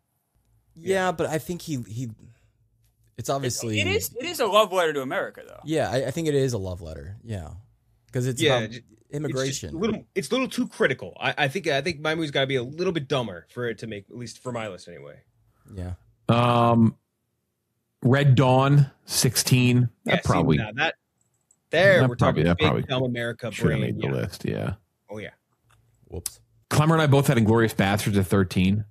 Yeah, but I think he. It's obviously. It is a love letter to America, though. Yeah, I think it is a love letter. Yeah, because it's Yeah, about immigration. It's a little too critical. I think my movie's got to be a little bit dumber for it to make, at least for my list anyway. Yeah. Red Dawn 16. That probably we're that talking that big probably dumb America should have brain. made the list. Yeah. Oh yeah. Whoops. Clemmer and I both had Inglourious Bastards at 13.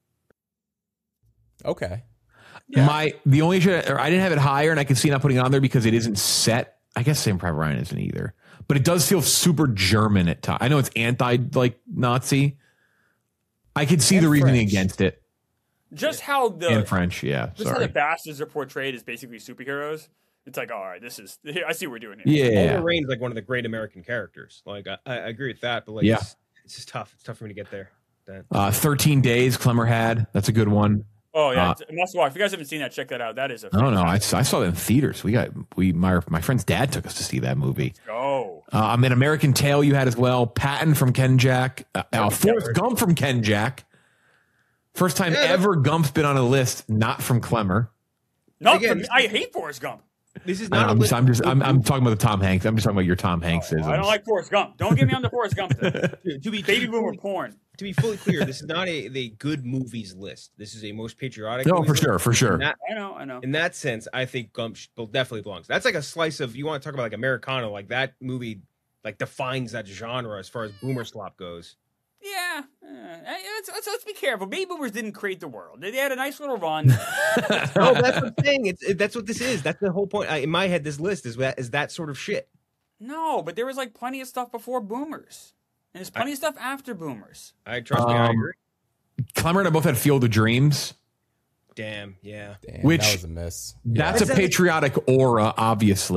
Okay. The only issue, or I didn't have it higher, and I can see not putting it on there because it isn't set. I guess Saving Private Ryan isn't either, but it does feel super German at times. I know it's anti like Nazi. I could see And the reasoning French. against it. Just how And French, yeah. Just how Sorry. the bastards are portrayed as basically superheroes. It's like, all right, I see what we're doing here. Yeah. Oliver Reigns like one of the great American characters. Like I agree with that, but like Yeah. it's just tough. It's tough for me to get there. 13 Days Clemmer had. That's a good one. Oh yeah, it's a must watch. If you guys haven't seen that, check that out. That is a. I don't know. I saw that in theaters. My friend's dad took us to see that movie. Oh. I mean, American Tail you had as well. Patton from Ken Jack. Forrest Gump from Ken Jack. First time ever Gump's been on a list, not from Clemmer. No, Again, I hate Forrest Gump. This is not. I'm talking about the Tom Hanks. I'm just talking about your Tom Hanks. I don't like Forrest Gump. Don't get me on the Forrest Gump thing. to be Baby boomer porn. To be fully clear, this is not a good movies list. This is a most patriotic. No, movies for list. sure. In I know. that sense, I think Gump definitely belongs. That's like a slice of. You want to talk about like Americana? Like that movie, like defines that genre as far as boomer slop goes. Yeah, let's be careful. Baby boomers didn't create the world. They had a nice little run. No, that's what I'm saying. That's what this is. That's the whole point. In my head, this list is that sort of shit. No, but there was like plenty of stuff before boomers, and there's plenty of stuff after boomers. I trust me. I agree. Clemmer and I both had Field of Dreams. Damn. Yeah. Damn, Which- that was a miss. That's a patriotic aura, obviously.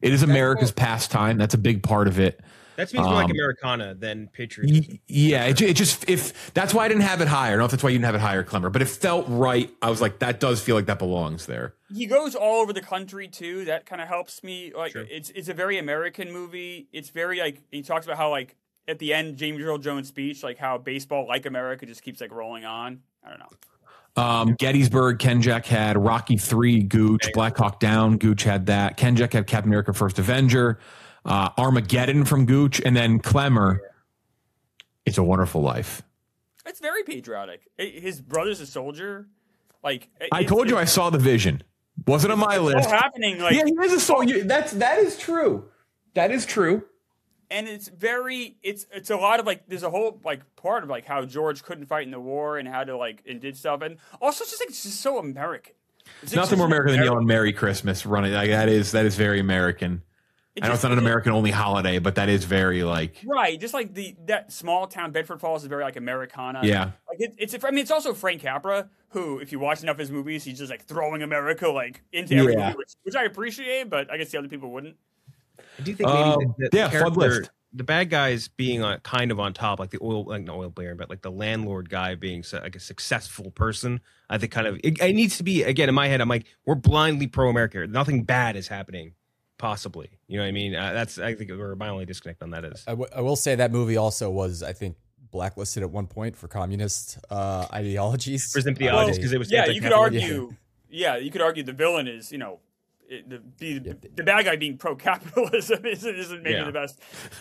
It is America's pastime. That's a big part of it. That seems more like Americana than patriotism. Yeah, it just if that's why I didn't have it higher. I don't know if that's why you didn't have it higher, Clemmer, but it felt right. I was like, that does feel like that belongs there. He goes all over the country too. That kind of helps me. Like Sure. it's a very American movie. It's very like he talks about how like at the end James Earl Jones' speech, like how baseball like America just keeps like rolling on. I don't know. Gettysburg, Kenjack had Rocky 3, Gooch, Black Hawk Down, Gooch had that. Kenjack had Captain America: First Avenger, Armageddon from Gooch, and then Clemmer, It's a Wonderful Life. It's very patriotic. His brother's a soldier. Like I told you I saw The Vision. Wasn't on my list. It's all happening. Like Yeah, he is a soldier. That is true. That is true. and it's very it's a lot of like there's a whole like part of like how George couldn't fight in the war and how to like and did stuff, and also it's just like it's just so American. It's Nothing more American than yelling "Merry Christmas" running. Like, that is very American. I know it's not an American only holiday, but that is very like right. Just like that small town Bedford Falls is very like Americana. Yeah. Like I mean, it's also Frank Capra, who, if you watch enough of his movies, he's just like throwing America like into every movie, which I appreciate, but I guess the other people wouldn't. I do think maybe the fun list. the bad guys being kind of on top, like the not oil baron, but like the landlord guy being like a successful person. I think kind of it needs to be, again, in my head, I'm like, we're blindly pro-America. Nothing bad is happening. Possibly, you know what I mean? I think where my only disconnect on that is. I will say that movie also was, I think, blacklisted at one point for communist ideologies. For ideologies, because it was you could argue. Yeah, you could argue the villain is the bad guy being pro-capitalism isn't maybe the best.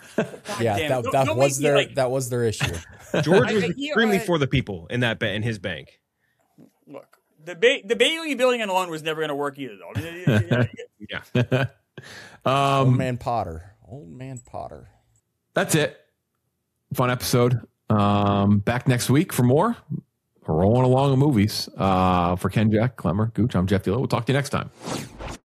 That was their issue. George was extremely for the people in in his bank. Look, the Bailey building alone was never going to work either, though. I mean, Yeah. Old Man Potter. That's it. Fun episode. Back next week for more. We're rolling along in movies. For Ken, Jack, Clemmer, Gooch, I'm Jeff Dilo. We'll talk to you next time.